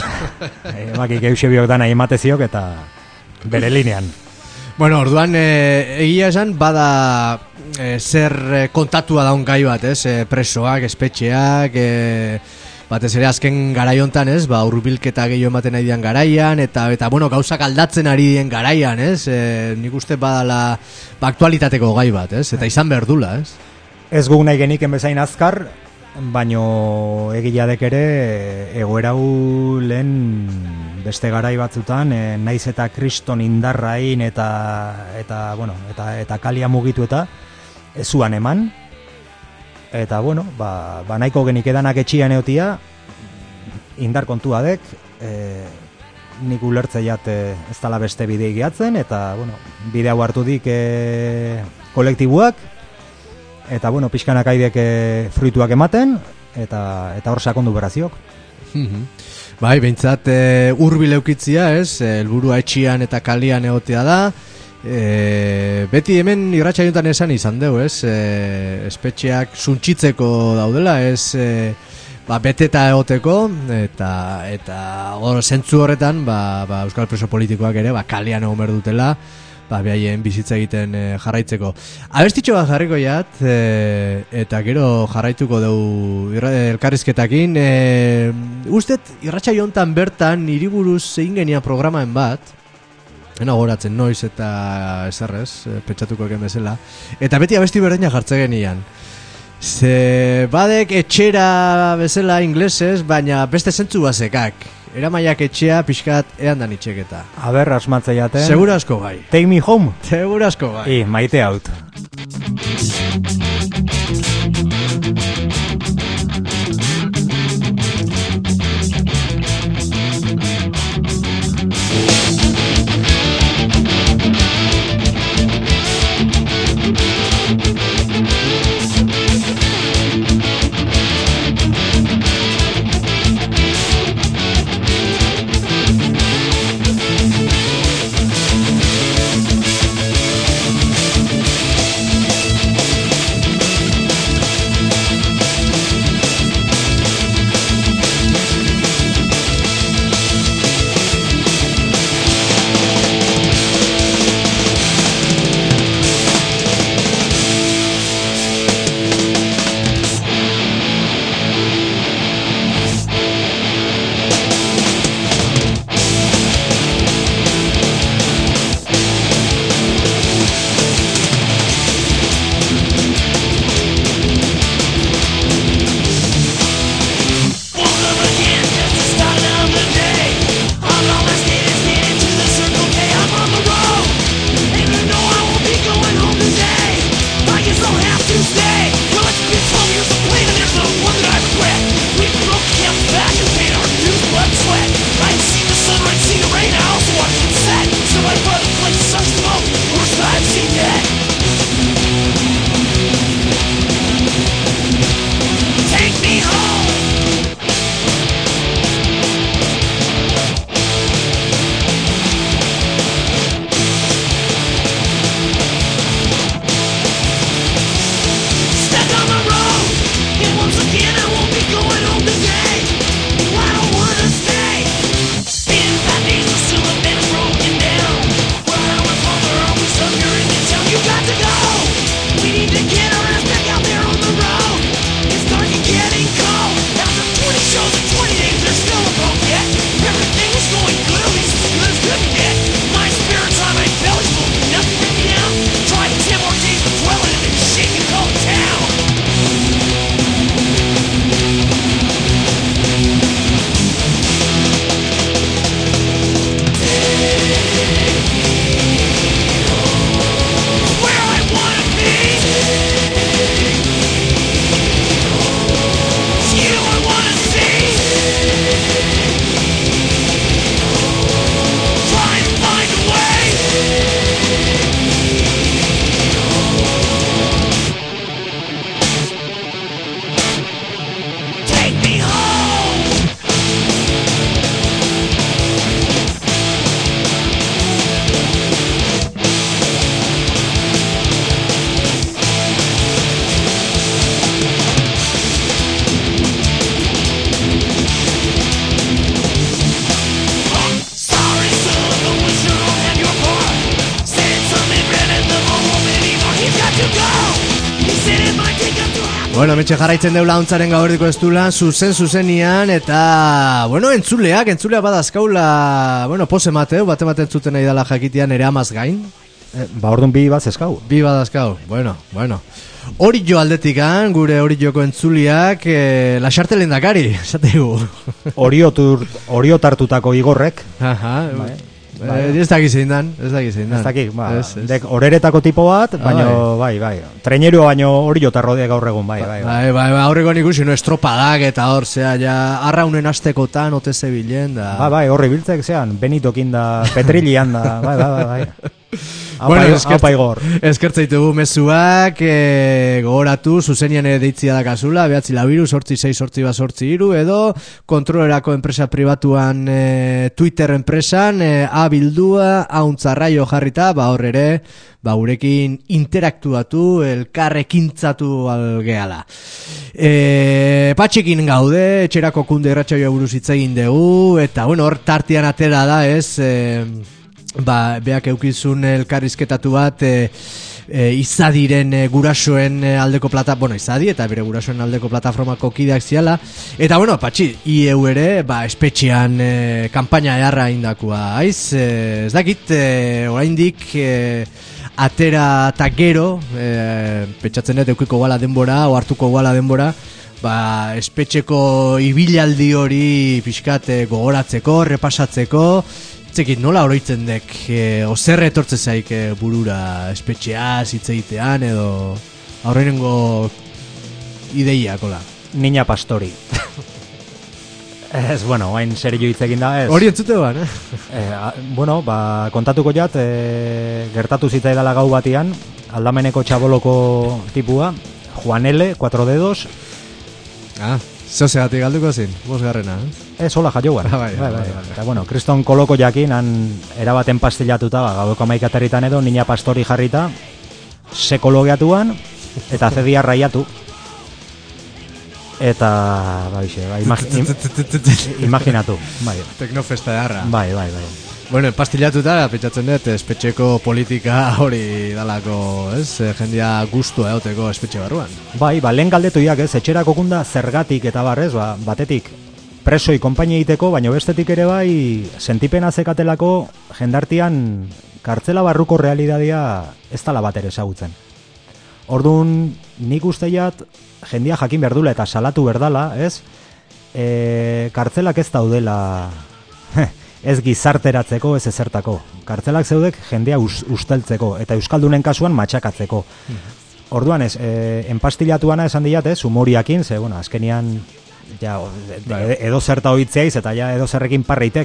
Bakik Eusebiok dana imateziok eta bere linean. Bueno, orduan, egia esan, bada zer kontatua daun gai bat, presoak, espetxeak, batez ere azken garaiontan, urbilketa gehiago ematen ari dian garaian, eta bueno, gauzak aldatzen ari dien garaian, nik uste badala aktualitateko gai bat, eta izan behar dula, Ez guk nahi genik enbezain azkar, baino egiladek ere egoerau lehen beste garai batzutan naiz eta kriston indarrain eta kalia mugitu eta ezuan eman, eta bueno, nahiko genik edanak etxian eotia indar kontua dek, nik ulertzeiat ez dala beste bidei gehatzen, eta bueno, bide hau hartu dik kolektibuak, eta bueno, pixkanak aidek fruituak ematen, eta hor sakondu beraziok. Bai, behintzat hurbil eukitzia, helburua etxian eta kalian egotea da. Beti hemen irratxa juntan esan izan deu, espetxeak suntxitzeko daudela, beteta egoteko, eta zentzu horretan, Euskal Preso politikoak ere, kalian egon behar dutela, behaien bizitza egiten jarraitzeko. Abestitxo bat jarriko jat, eta gero jarraituko dugu elkarrizketakin. Ustet, irratxa jontan bertan, hiriburuz egin genian programaen bat, goratzen noiz eta eserrez, pentsatuko eken bezala, eta beti abesti berdina jartze genian. Ze badek etxera bezala inglesez, baina beste zentzu bazekak. Eramaiak etxea pixkat eandan itxeketa. Aber, asmatze jaten. Segura asko bai. Take me home. Segura asko bai. Maite haut. Bueno, metxe jarraitzen deula ontzaren gaurdiko ez dula, zuzenian, eta, bueno, entzulea badazkaula, bueno, pose mateu, bate entzuten nahi dela jakitian ere amaz gain. Orduan bi bat zeskau. Bi badazkau, bueno. Hori jo aldetikan, gure hori joko entzuliak, Lasarte lehendakari, esategu. Orio tartutako Igorrek. Aha, ez dakit zein dan. Ez dakit, dek horeretako tipo bat, baino, bai. Treñerio baino hori jotarrodea gaur egun, bai. Aurrekoan ikusi, estropadak eta hor, zea, ja, arraunen astekotan, ote zebilen, da. Bai, horri biltzek, zean, benitokin da, petrilian da, bai. Bueno, eskertzaitugu mezuak, gogoratu, zuzenian deitzia da kasula, 9466823 edo kontrolerako enpresa pribatuan Twitter enpresan, abildua, hauntzarraio jarrita, hor ere, gurekin interaktuatu, elkarrekintzatu algeala. Patxekin gaude, etxerako kunde irratsaioa buruz hitz egin dugu, eta bueno, hor tartean atera da, ez, beak eukizun elkarrizketatu bat izadiren gurasoen aldeko izadi eta bere gurasoen aldeko plataformako kideak ziala, eta bueno, patxi, IEU ere espetxean kanpaina eharra indakua aiz, ez dakit oraindik atera eta gero pentsatzen dut eukiko gala denbora o hartuko gala denbora espetxeko ibilaldi hori pixkat gogoratzeko, repasatzeko. Zekit, nola oroitzen dek, oserre etortze zaik burura espetxeaz, hitz egitean, edo aurrenengo ideiakola. Niña Pastori. Ez, bueno, hain serio hitz egin da, ez. Hori entzute ban, bueno, kontatuko jat, gertatu zitzaidala gau batian, aldameneko txaboloko tipua, Juan L, 4 dedos. Zozegatik galduko zin, bosgarrena. Hola jaioan. Bai. Eta bueno, kriston koloko jakin, han erabaten pastilatuta, gaueko maikaterritan edo, Niña Pastori jarrita, sekologiatuan, eta zedia raiatu. Eta, imaginatu. Teknofesta jarra. Bai. Bueno, pastilatuta, pentsatzen dut, espetxeko politika hori dalako, ez? Jendia gustua eoteko espetxe barruan. Bai, lehen galdetuiak, ez? Etxerako kunda zergatik eta barrez, batetik presoi konpainia egiteko, baina bestetik ere bai, sentipena zekatelako jendartian kartzela barruko realidadia ez dala bat ere ezagutzen. Orduan, nik usteiat, jendia jakin berdula eta salatu berdala, ez? Kartzelak ez daudela... ez gizarteratzeko, ez ezertako. Kartzelak zeudek jendea usteltzeko, eta euskaldunen kasuan matxakatzeko. Orduan ez, enpastilatuana esan diat, humoriakin, ze, bueno, azkenian edo zerta hoitzeiz, eta edo zerrekin parreitek.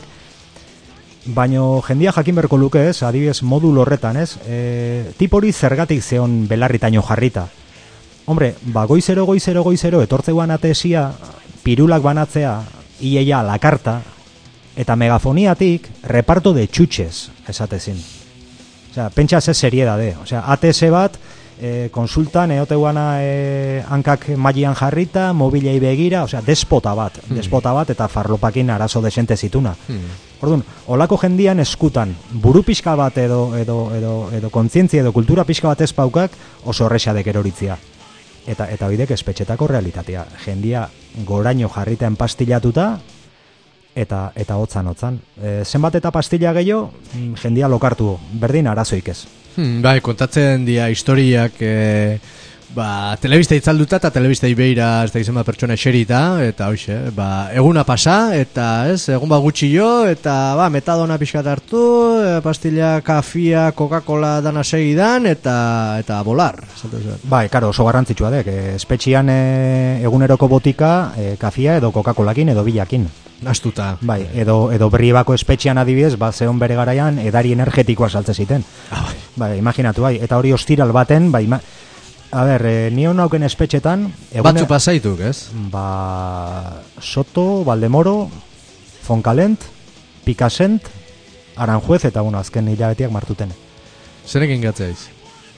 Baino jendia jakin berko luke, ez, adibidez modul horretan, ez, tipori zergatik zeon belarritaino jarrita. Hombre, goizero, etortze guan atesia, pirulak banatzea, iaia lakarta, eta megafoniatik reparto de txutxez, esatezin. Osea, pentsa ze seriedade. Osea, ATS bat, konsultan, eoteuana hankak mailan jarrita, mobilei begira, osea, despota bat, eta farlopakin arazo desente zituna. Orduan, olako jendian eskutan, buru pixka bat edo kontzientzia edo kultura pixka bat ezpaukak, oso horrexadek eroritzia. Eta bidek espetxetako realitatea. Jendia goraino jarrita enpastilatuta, eta hotzan. Zenbat eta pastilla gehiago, jendia lokartu, berdin arazoik ez. Bai, kontatzen dia historiak, telebista itzalduta eta telebista ibeira ez da izan pertsona eserita, eta hoxe, eguna pasa, eta ez, egun gutxi jo, eta metadona pixkat hartu, pastilla, kafia, Coca-Cola dana segidan, eta bolar. Bai, karo, oso garrantzitsua dek, espetxian eguneroko botika, kafia edo Coca-Colakin edo bilakin. Nastuta. Bai, edo berribako espetxean adibidez, zeon bere garaian edari energetikoa saltze ziten. Bai, imaginatu, bai, eta hori ostiral baten, bai, nion nauken espetxetan... Batzu pasaituk, ez? Soto, Valdemoro, Foncalent, Picassent, Aranjuez, eta azken hilabetiak martuten. Zerekin gatzeiz?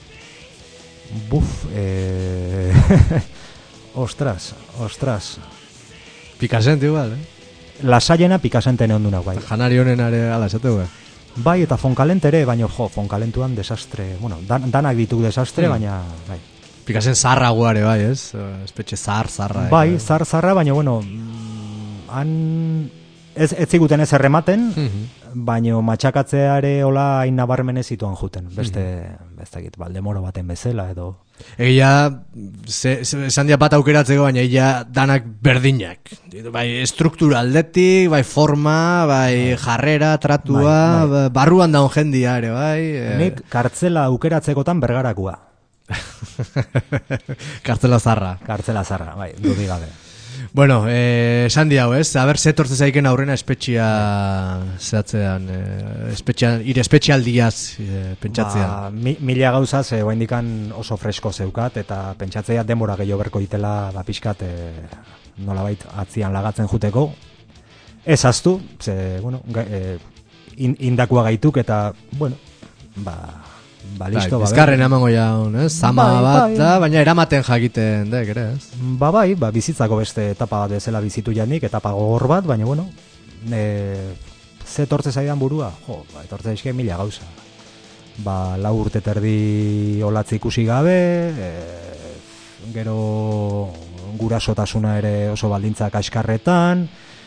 Ostras. Picassent igual, Lasaiena Picassenten egon dunak, bai. Janari honen ala esatu, Bai, eta Foncalent ere, baina Foncalentuan desastre, bueno, danak dituk desastre, baina, bai. Pikasen zarra guare, bai, ez? Espetxe zarra. Bai, zarra, baina, bueno, han ez ziguten ez errematen, baina matxakatzeare hola hain nabarmenez zituan juten. Beste, baldemoro baten bezala edo... Egia, esan dia bat aukeratzeko, baina egia danak berdinak. Bai, struktura aldetik, bai, forma, bai, jarrera, tratua, bai. Barruan daun jendia ere, bai. Nik kartzela aukeratzekotan bergarakua. Kartzela zarra, bai, dudik gabe. Bueno, esan diau, ez? Aber, zetortze zaiken aurrena espetxia zehatzean, ire espetxialdiaz pentsatzean. Mila gauzaz, oaindikan oso fresko zeukat, eta pentsatzea denbora gehiago berko itela, pixkat, nolabait atzian lagatzen juteko. Ez aztu, ze, bueno, indakua gaituk, eta, bueno, listo, bizkarren emango jaun, ez? Zama bat da, baina eramaten jakiten dek, ere, ez? Bai, bizitzako beste etapa bat bezala bizitu janik, etapa gogor bat, baina, bueno, ze tortze zaidan burua? Etortze eske mila gauza. 4 urte terdi olatzi ikusi gabe, gero gurasotasuna ere oso baldintza kaskarretan,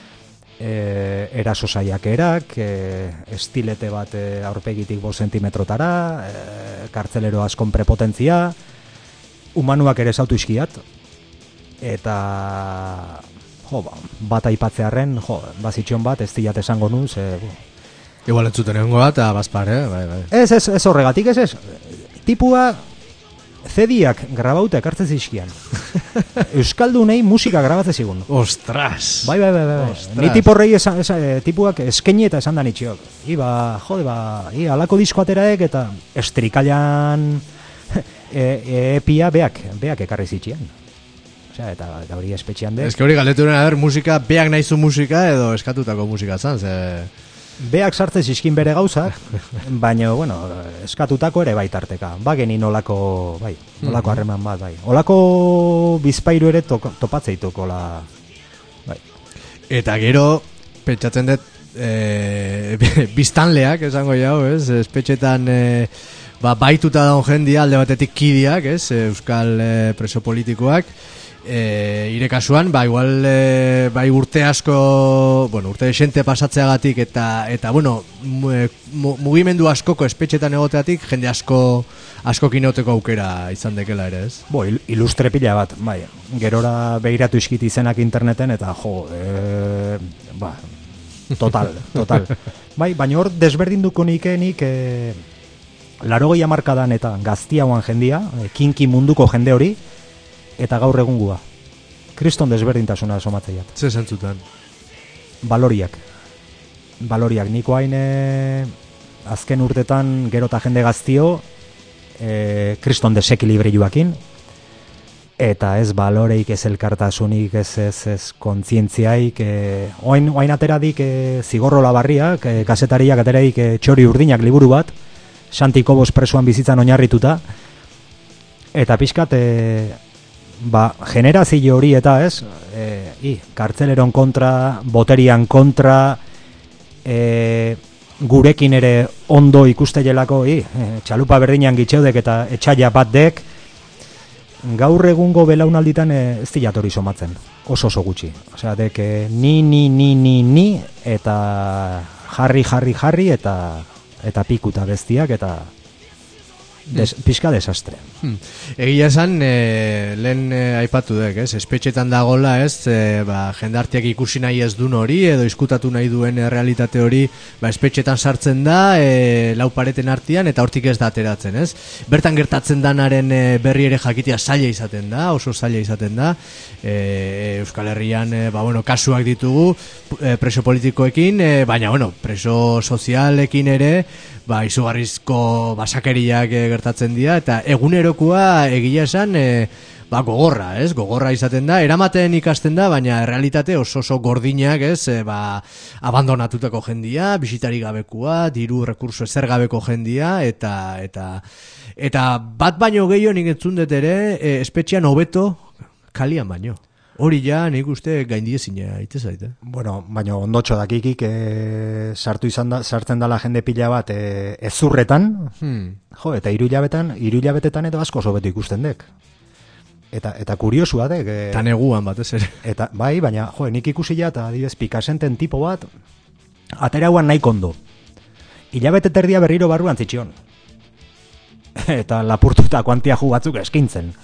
eraso saiakerak, estilete bat aurpegitik 5 sentimetrotara, kartzelero askon prepotentzia, humanuak ere zautu iskiat, eta bat aipatzearen, bazitxon bat, ez diat esango nun, igual entzuten egongo bat, bazpar, bai. Ez horregatik, ez, tipua CD-ak grabauta ekartzen zizkian. Euskaldunei musika grabatzen zigun. Ostras! Bai. Ni tiporrei tipuak eskeni eta esan da nitxiok. Alako disko ateraek eta estrikailan epia beak ekarri zitxian. Eta hori espetxean dek. Ez que hori galdeturen, musika, beak nahizu musika edo eskatutako musika zan, Beak sartzen zizkin bere gauzak, baina, bueno, eskatutako ere baitarteka. Bageni nolako harreman bat, bai. Olako bizpairu ere topatzeituk, bai. Eta gero, pentsatzen dut, biztanleak, esango jau, ez? Espetxetan, baituta daun jendia, alde batetik kidiak, ez? Euskal preso politikoak. Ire kasuan, igual bai urte asko, urte desente pasatzeagatik eta bueno, mugimendu askoko espetxetan egoteatik jende asko kinoteko aukera izan dekela ere, ez? Ilustre pila bat, bai. Gerora behiratu iskit izenak interneten eta total. Bai, baina hor desberdinduko nik 80 hamarkadan eta gaztiagoan jendia, kinki munduko jende hori, eta gaur egungua. Kriston desberdintasuna somatzeiat. Ze zentzutan? Baloriak. Niko hain azken urtetan gero eta jende gaztio kriston desekilibriuakin, eta ez baloreik, ez elkartasunik, ez kontzientziaik, oain ateradik zigorrola barriak, kasetariak ateradik txori urdinak liburu bat, Santi Kobos presoan bizitzan oinarrituta, eta pixkat generazio hori eta ez, kartzeleron kontra, boterian kontra, gurekin ere ondo ikusteelako, txalupa berdinan gitxeudek eta etxaila bat dek, gaur egungo belaunalditan ez diat hori somatzen, oso gutxi. Osea, dek ni, eta jarri, eta pikuta bestiak, eta pixka desastre. Egia esan, lehen aipatu dek, ez? Espetxetan dagola, ez? Jendartiak ikusi nahi ez duen hori, edo iskutatu nahi duen realitate hori, espetxetan sartzen da, lau pareten artean, eta hortik ez da ateratzen, ez? Bertan gertatzen danaren berri ere jakitea zaila izaten da, oso zaila izaten da. Euskal Herrian, kasuak ditugu, preso politikoekin, baina, preso sozialekin ere, izugarrizko basakeriak gertatzen dira, eta egunerokoa egia esan gogorra, ez? Gogorra izaten da, eramaten ikasten da, baina realitate oso gordinak, ez? Abandonatutako jendia, bisitari gabekua, diru rekurso ezer gabeko jendia, eta bat baino gehiago nik entzun dut ere, espetxean hobeto kalian baino. Hori ja, nik uste gaindiezina itezait, Bueno, baina ondotxo dakikik sartzen dala jende pila bat ezurretan, eta hiru hilabetetan edo asko sobetu ikusten dek. Eta kuriosua da, eta neguan batez ere. Eta bai, baina nik ikusi ja eta adibidez Picasenten tipo bat aterauan nahi kondo. Hilabete terdia berriro barruan zitxion. Eta lapurtuta kuantiaju batzuk eskintzen.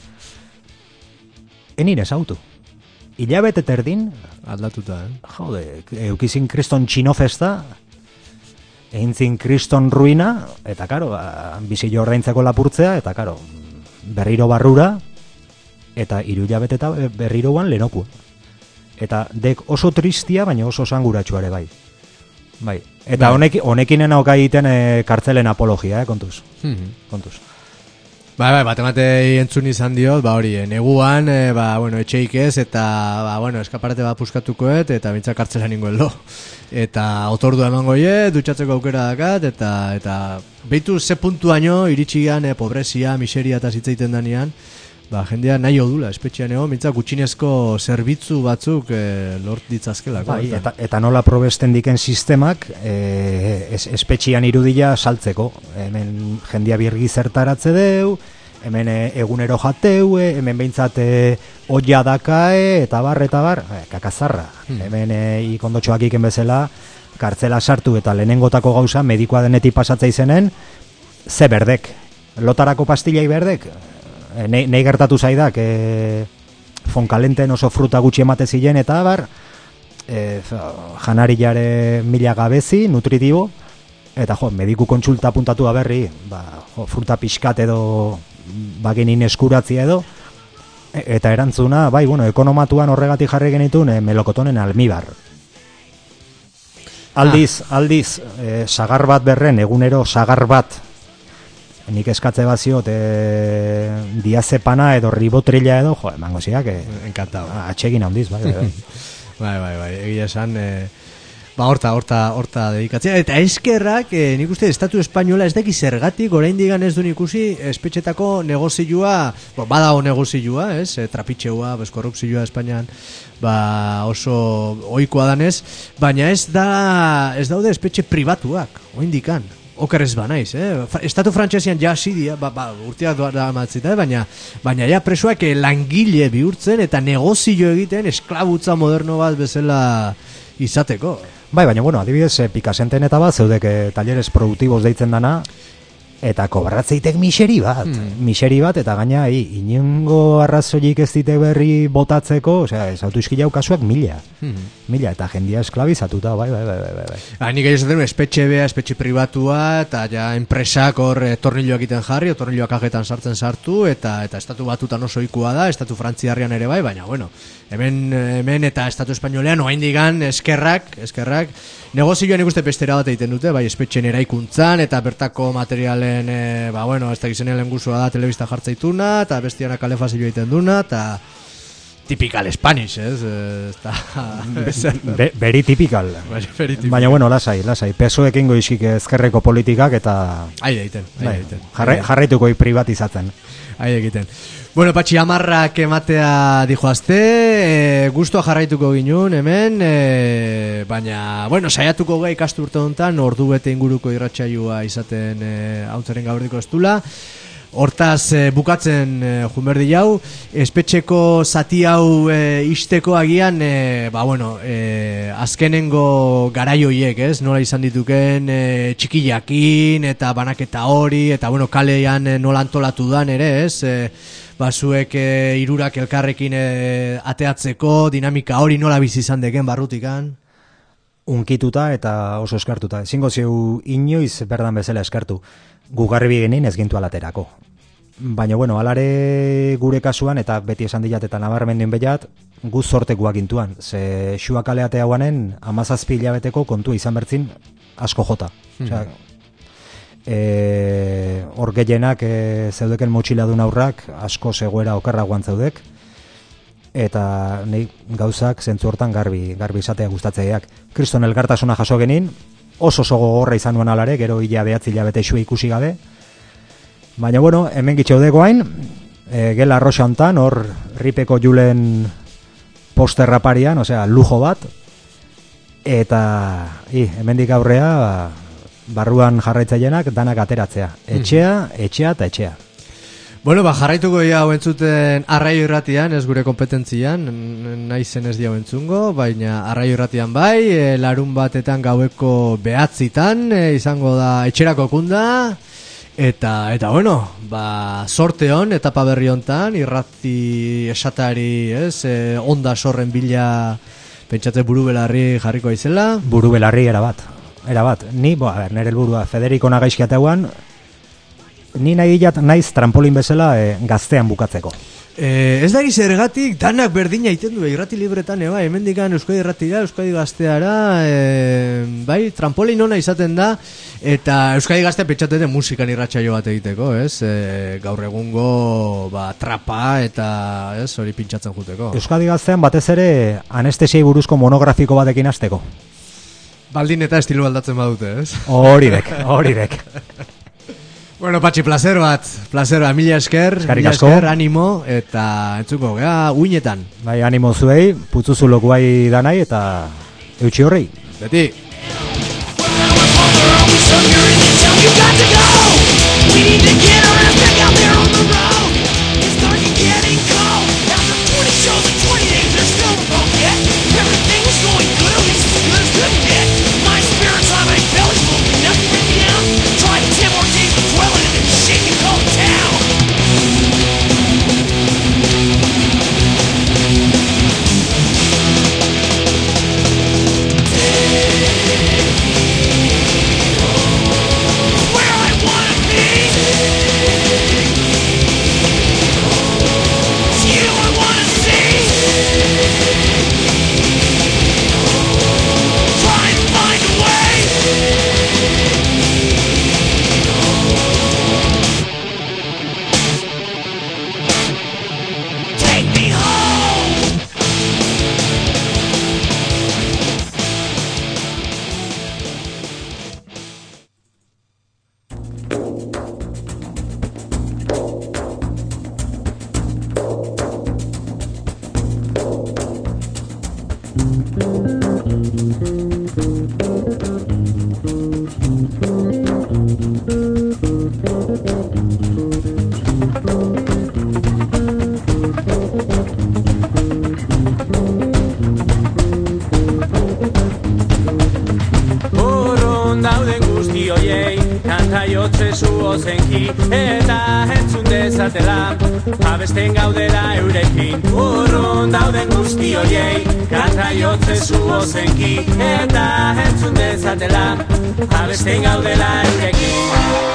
Enin ezautu. Hilabete terdin aldatuta, eukizin kriston txinofesta, egintzin kriston ruina, eta karo, bizillo ordaintzeko lapurtzea, eta karo, berriro barrura, eta 3 hilabete eta berriro guan lenoku. Eta dek oso tristia, baina oso sanguratxua ere bai. Bai. Eta honekin enauka egiten kartzelen apologia, kontuz. Kontuz. Bai, batemate entzun izan diot, hori, neguan, etxeik ez, eta, eskaparate bat puskatukoet, eta bintza kartzelan ningoen lo. Eta otordua emango dutxatzeko aukera dakat, eta behitu ze puntuaino iritsi gian, pobrezia, miseria eta zitzaiten danean, jendea nahi odula, espetxean bintza gutxinezko zerbitzu batzuk lort ditzazkelako. Bai, eta nola probesten diken sistemak espetxean irudila saltzeko. Hemen jendea birgi zertaratze deu, hemen egunero jateu, hemen behintzat oia dakae, eta bar, kakazarra. Hemen ikondotxoak iken bezala, kartzela sartu eta lehenengotako gauza, medikoa denetik pasatzea izenen, ze berdek. Lotarako pastillai berdek, nei gertatu zaidak, fonkalenten oso fruta gutxi emate ziren, eta janariare 1000 gabezi, nutritibo, eta mediku kontsulta puntatu berri, fruta pixkat edo bagenin eskuratzia edo, eta erantzuna, ekonomatuan horregatik jarri genitun melokotonen almibar. Aldiz, sagar bat berren, egunero sagar bat, nik eskatze baziot diazepana edo ribotrila edo, emango ziak, encantado. Atxegin handiz, bai. Bai, egia esan, horta dedikatzea. Eta eskerrak, nik uste, Estatu Espainola ez daki zergatik, orain digan ez duen ikusi, espetxetako negozioa, badago negozioa, trapitxeua, korrupzioa Espainian, oso ohikoa danez, baina ez daude espetxe pribatuak, orain dikan. Okerrez banaiz, Estatu frantxesian ja zidia, urteak da matzita, baina ja presoak langile bihurtzen eta negozio egiten esklabutza moderno bat bezala izateko. Bai, baina, adibidez, Picasenten eta bat, zeudek talleres produktiboz deitzen dana, eta kobratzeitek miseri bat, eta gaina, inongo arrazoik ez dite berri botatzeko, ez autoizkilau kasuak 1000, eta jendia esklabizatuta, bai. Nik egin espetxe pribatua, eta ja enpresak hor tornilloak iten jarri, tornilloak agetan sartu, eta estatu batutan oso ikua da, estatu frantziarrian ere bai, baina, hemen eta estatu espainolean, oain digan, eskerrak, negozioan ikuste bestera bat egiten dute, bai, espetxen eraikuntzan, eta bertako materialen, ez da gizenean lehengusua da, telebista jartzaituna, eta bestiana kalefazio egiten duna, eta tipikal Spanish, Beri tipikal. Baina, lasai, pesoekin goizkik ezkerreko politikak, eta egiten. Jarraituko privatizatzen. Egiten. Bueno, Patxi, amarrak ematea dijoazte, gustoa jarraituko ginun hemen, baina, saiatuko gai ikastu urte honetan, ordu bete inguruko irratsaioa izaten hauntzaren gaberdiko estula. Hortaz, bukatzen junberdi jau, espetxeko zati hau isteko agian, azkenengo garaioiek, nola izan dituken txikillakin eta banaketa hori, eta kalean nola antolatu dan ere, zuek hirurak elkarrekin ateatzeko, dinamika hori nola bizi izan deken barrutikan? Unkituta eta oso eskartuta. Ezingo zeu inoiz berdan bezala eskartu. Gugarri genin ez gintu alaterako. Baina, alare gure kasuan, eta beti esan dilat eta nabarmenduen behat, guz sortekuak gintuan. Ze xuak aleatea guanen, 17 hilabeteko kontua izan bertzin asko jota. Hor gehienak zeudeken motxiladun aurrak, asko zegoera okerra guan zeudek, eta nik gauzak zentzu hortan garbi izatea gustatzeiak. Kriston elkartasuna jaso genin, oso gogorra izan nuen alare, gero 9 hilabete xue ikusi gabe. Baina, hemen gitxeude guain, gela arroxa hontan, hor ripeko julen posterra parian, lujo bat, eta hemendik aurrea, barruan jarraitzaienak danak ateratzea. Etxea eta etxea. Bueno, jarraituko ia hau entzuten Arraio Irratian, ez gure kompetentzian, naizen ez dia entzungo, baina Arraio Irratian bai, larun batetan gaueko 9:00 izango da etxerako kunda, eta bueno, sorte hon, etapa berri hontan, irrati esatari, onda sorren bila, pentsatze buru belarri jarriko aizela. Buru belarri erabat. Ni, nire helburua Federico Nagaizkiateuan, ni naiz trampolin bezala gaztean bukatzeko. Ez da zergatik danak berdina egiten du irrati libretan, hemendikan Euskadi Irratira, Euskadi Gazteara, bai, trampolin ona izaten da, eta Euskadi Gaztea pentsatzen musikan irratsaio bat egiteko, ez? Gaur egungo trapa eta hori pintsatzen juteko. Euskadi Gaztean batez ere anestesiai buruzko monografiko batekin hasteko. Baldin eta estilo aldatzen badute, ez? Horirek. Bueno, Patxi, placer bat, mila esker, animo, eta entzuko, uinetan. Bai, animo zuei, putzuzulok guai danai, eta eutxi horrei. Beti. Eta entzun dezatela, abesten gaudela eurekin. Urrun dauden guzti horiei, kanta jotzezu ozenki. Eta entzun dezatela, abesten gaudela eurekin.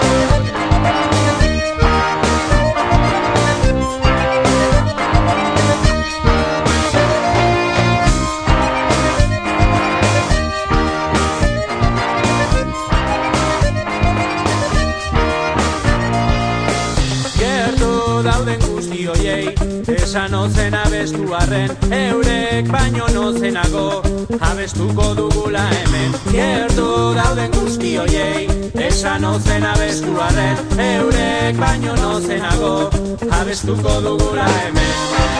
Esan ozen abestu arren, eurek baino nozenago, abestuko dugula hemen. Gertu dauden guzti hoiei, esan ozen abestu arren, eurek baino nozenago, abestuko dugula hemen.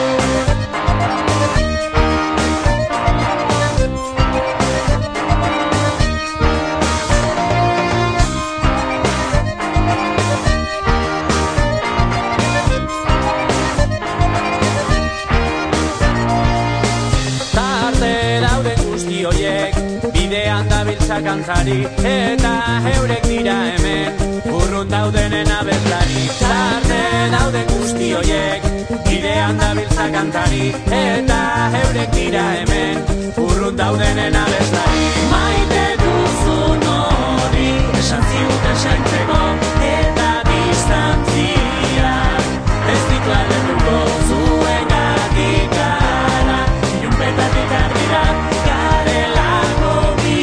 Kantzari, eta eurek dira hemen, urrun daudenen abeslari. Tarte dauden guzti hoiek, bidean dabiltza kantari, eta eurek dira hemen, urrun daudenen abeslari. Maite duzun hori, esan ziuten zaintzeko, eta distantzia, ez ditu aldetuko zuen gatikara, ilunpetatik ardira, garelako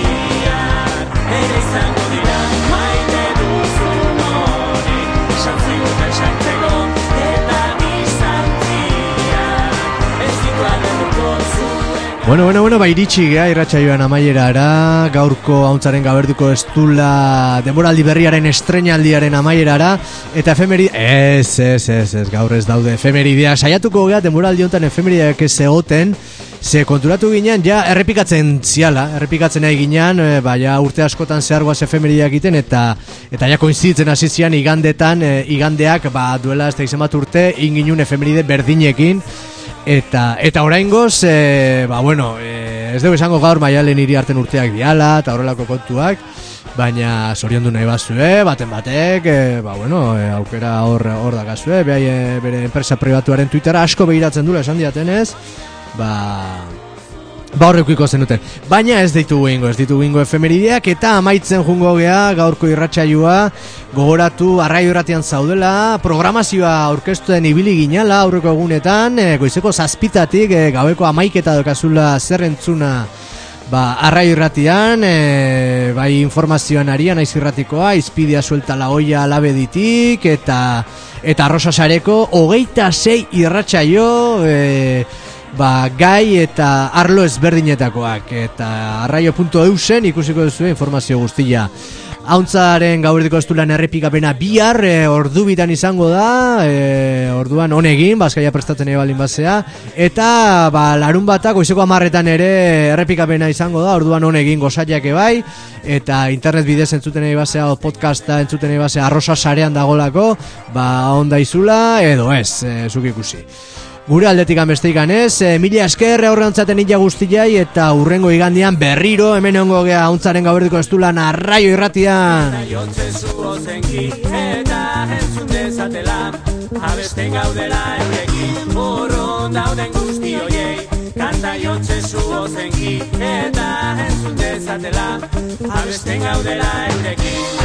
izango dira, maite duzun hori, esan ziguten zaintzeko, eta distantzia, ez ditu aldetuko zuen. Bueno, iritsi gea irratsaioan amaierara, gaurko hauntzaren gaberduko estula denboraldi berriaren estreinaldiaren amaierara, eta ez, gaur ez daude efemeridea, saiatuko gea denboraldi honetan efemerideak ez egoten, Ze konturatu ginen, ja errepikatzen nahi ginen, ja urte askotan zehargoaz efemerideak egiten, eta ja koinziditzen hasi zian igandeak, duela ez da izan bat urte, inginun efemeride berdinekin, eta oraingoz, ez dugu esango gaur Maialen Iriarten urteak diala, eta horrelako kontuak, baina zoriondu nahi bazue, baten batek, aukera hor dakazue, bere enpresa pribatuaren Twittera asko begiratzen dula esan diatenez, horrekiko zenuten. Baina ez ditugu ingo efemerideak, eta amaitzen jungo gea gaurko irratsaioa, gogoratu arraio irratian zaudela, programazioa aurkeztuen ibili ginala aurreko egunetan, goizeko 7:00 gaueko 11:00 dokazula zer entzuna arraio irratian, bai informazioan arian naiz irratikoa, izpidea suelta la olla alabeditik, eta Arrosa Sareko 26 irratsaio, gai eta arlo ezberdinetakoak, eta arraio.eusen ikusiko duzu informazio guztia. Hauntzaren gauerdiko estulan errepikapena bihar, ordubitan izango da, orduan honegin, Bazkaia prestatzen ebalin bazea, eta larun batak goizeko 10:00 ere errepikapena izango da, orduan honegin gozatiak ebai, eta internet bidez entzuten egin bazea, podcasta entzuten egin bazea, Arrosa Sarean dagolako, onda izula, edo ez, zuk ikusi. Gure aldetikan besteikan ez, mila esker aurre ontzaten illa guztiai, eta urrengo igandian berriro hemen ongo gea hauntzaren gauerdiko estulan arraio irratian. Eta entzun dezatela, abesten gaudela eurekin, urrun dauden guzti hoiei, kanta jotze zu ozenki, eta entzun dezatela, abesten gaudela eurekin.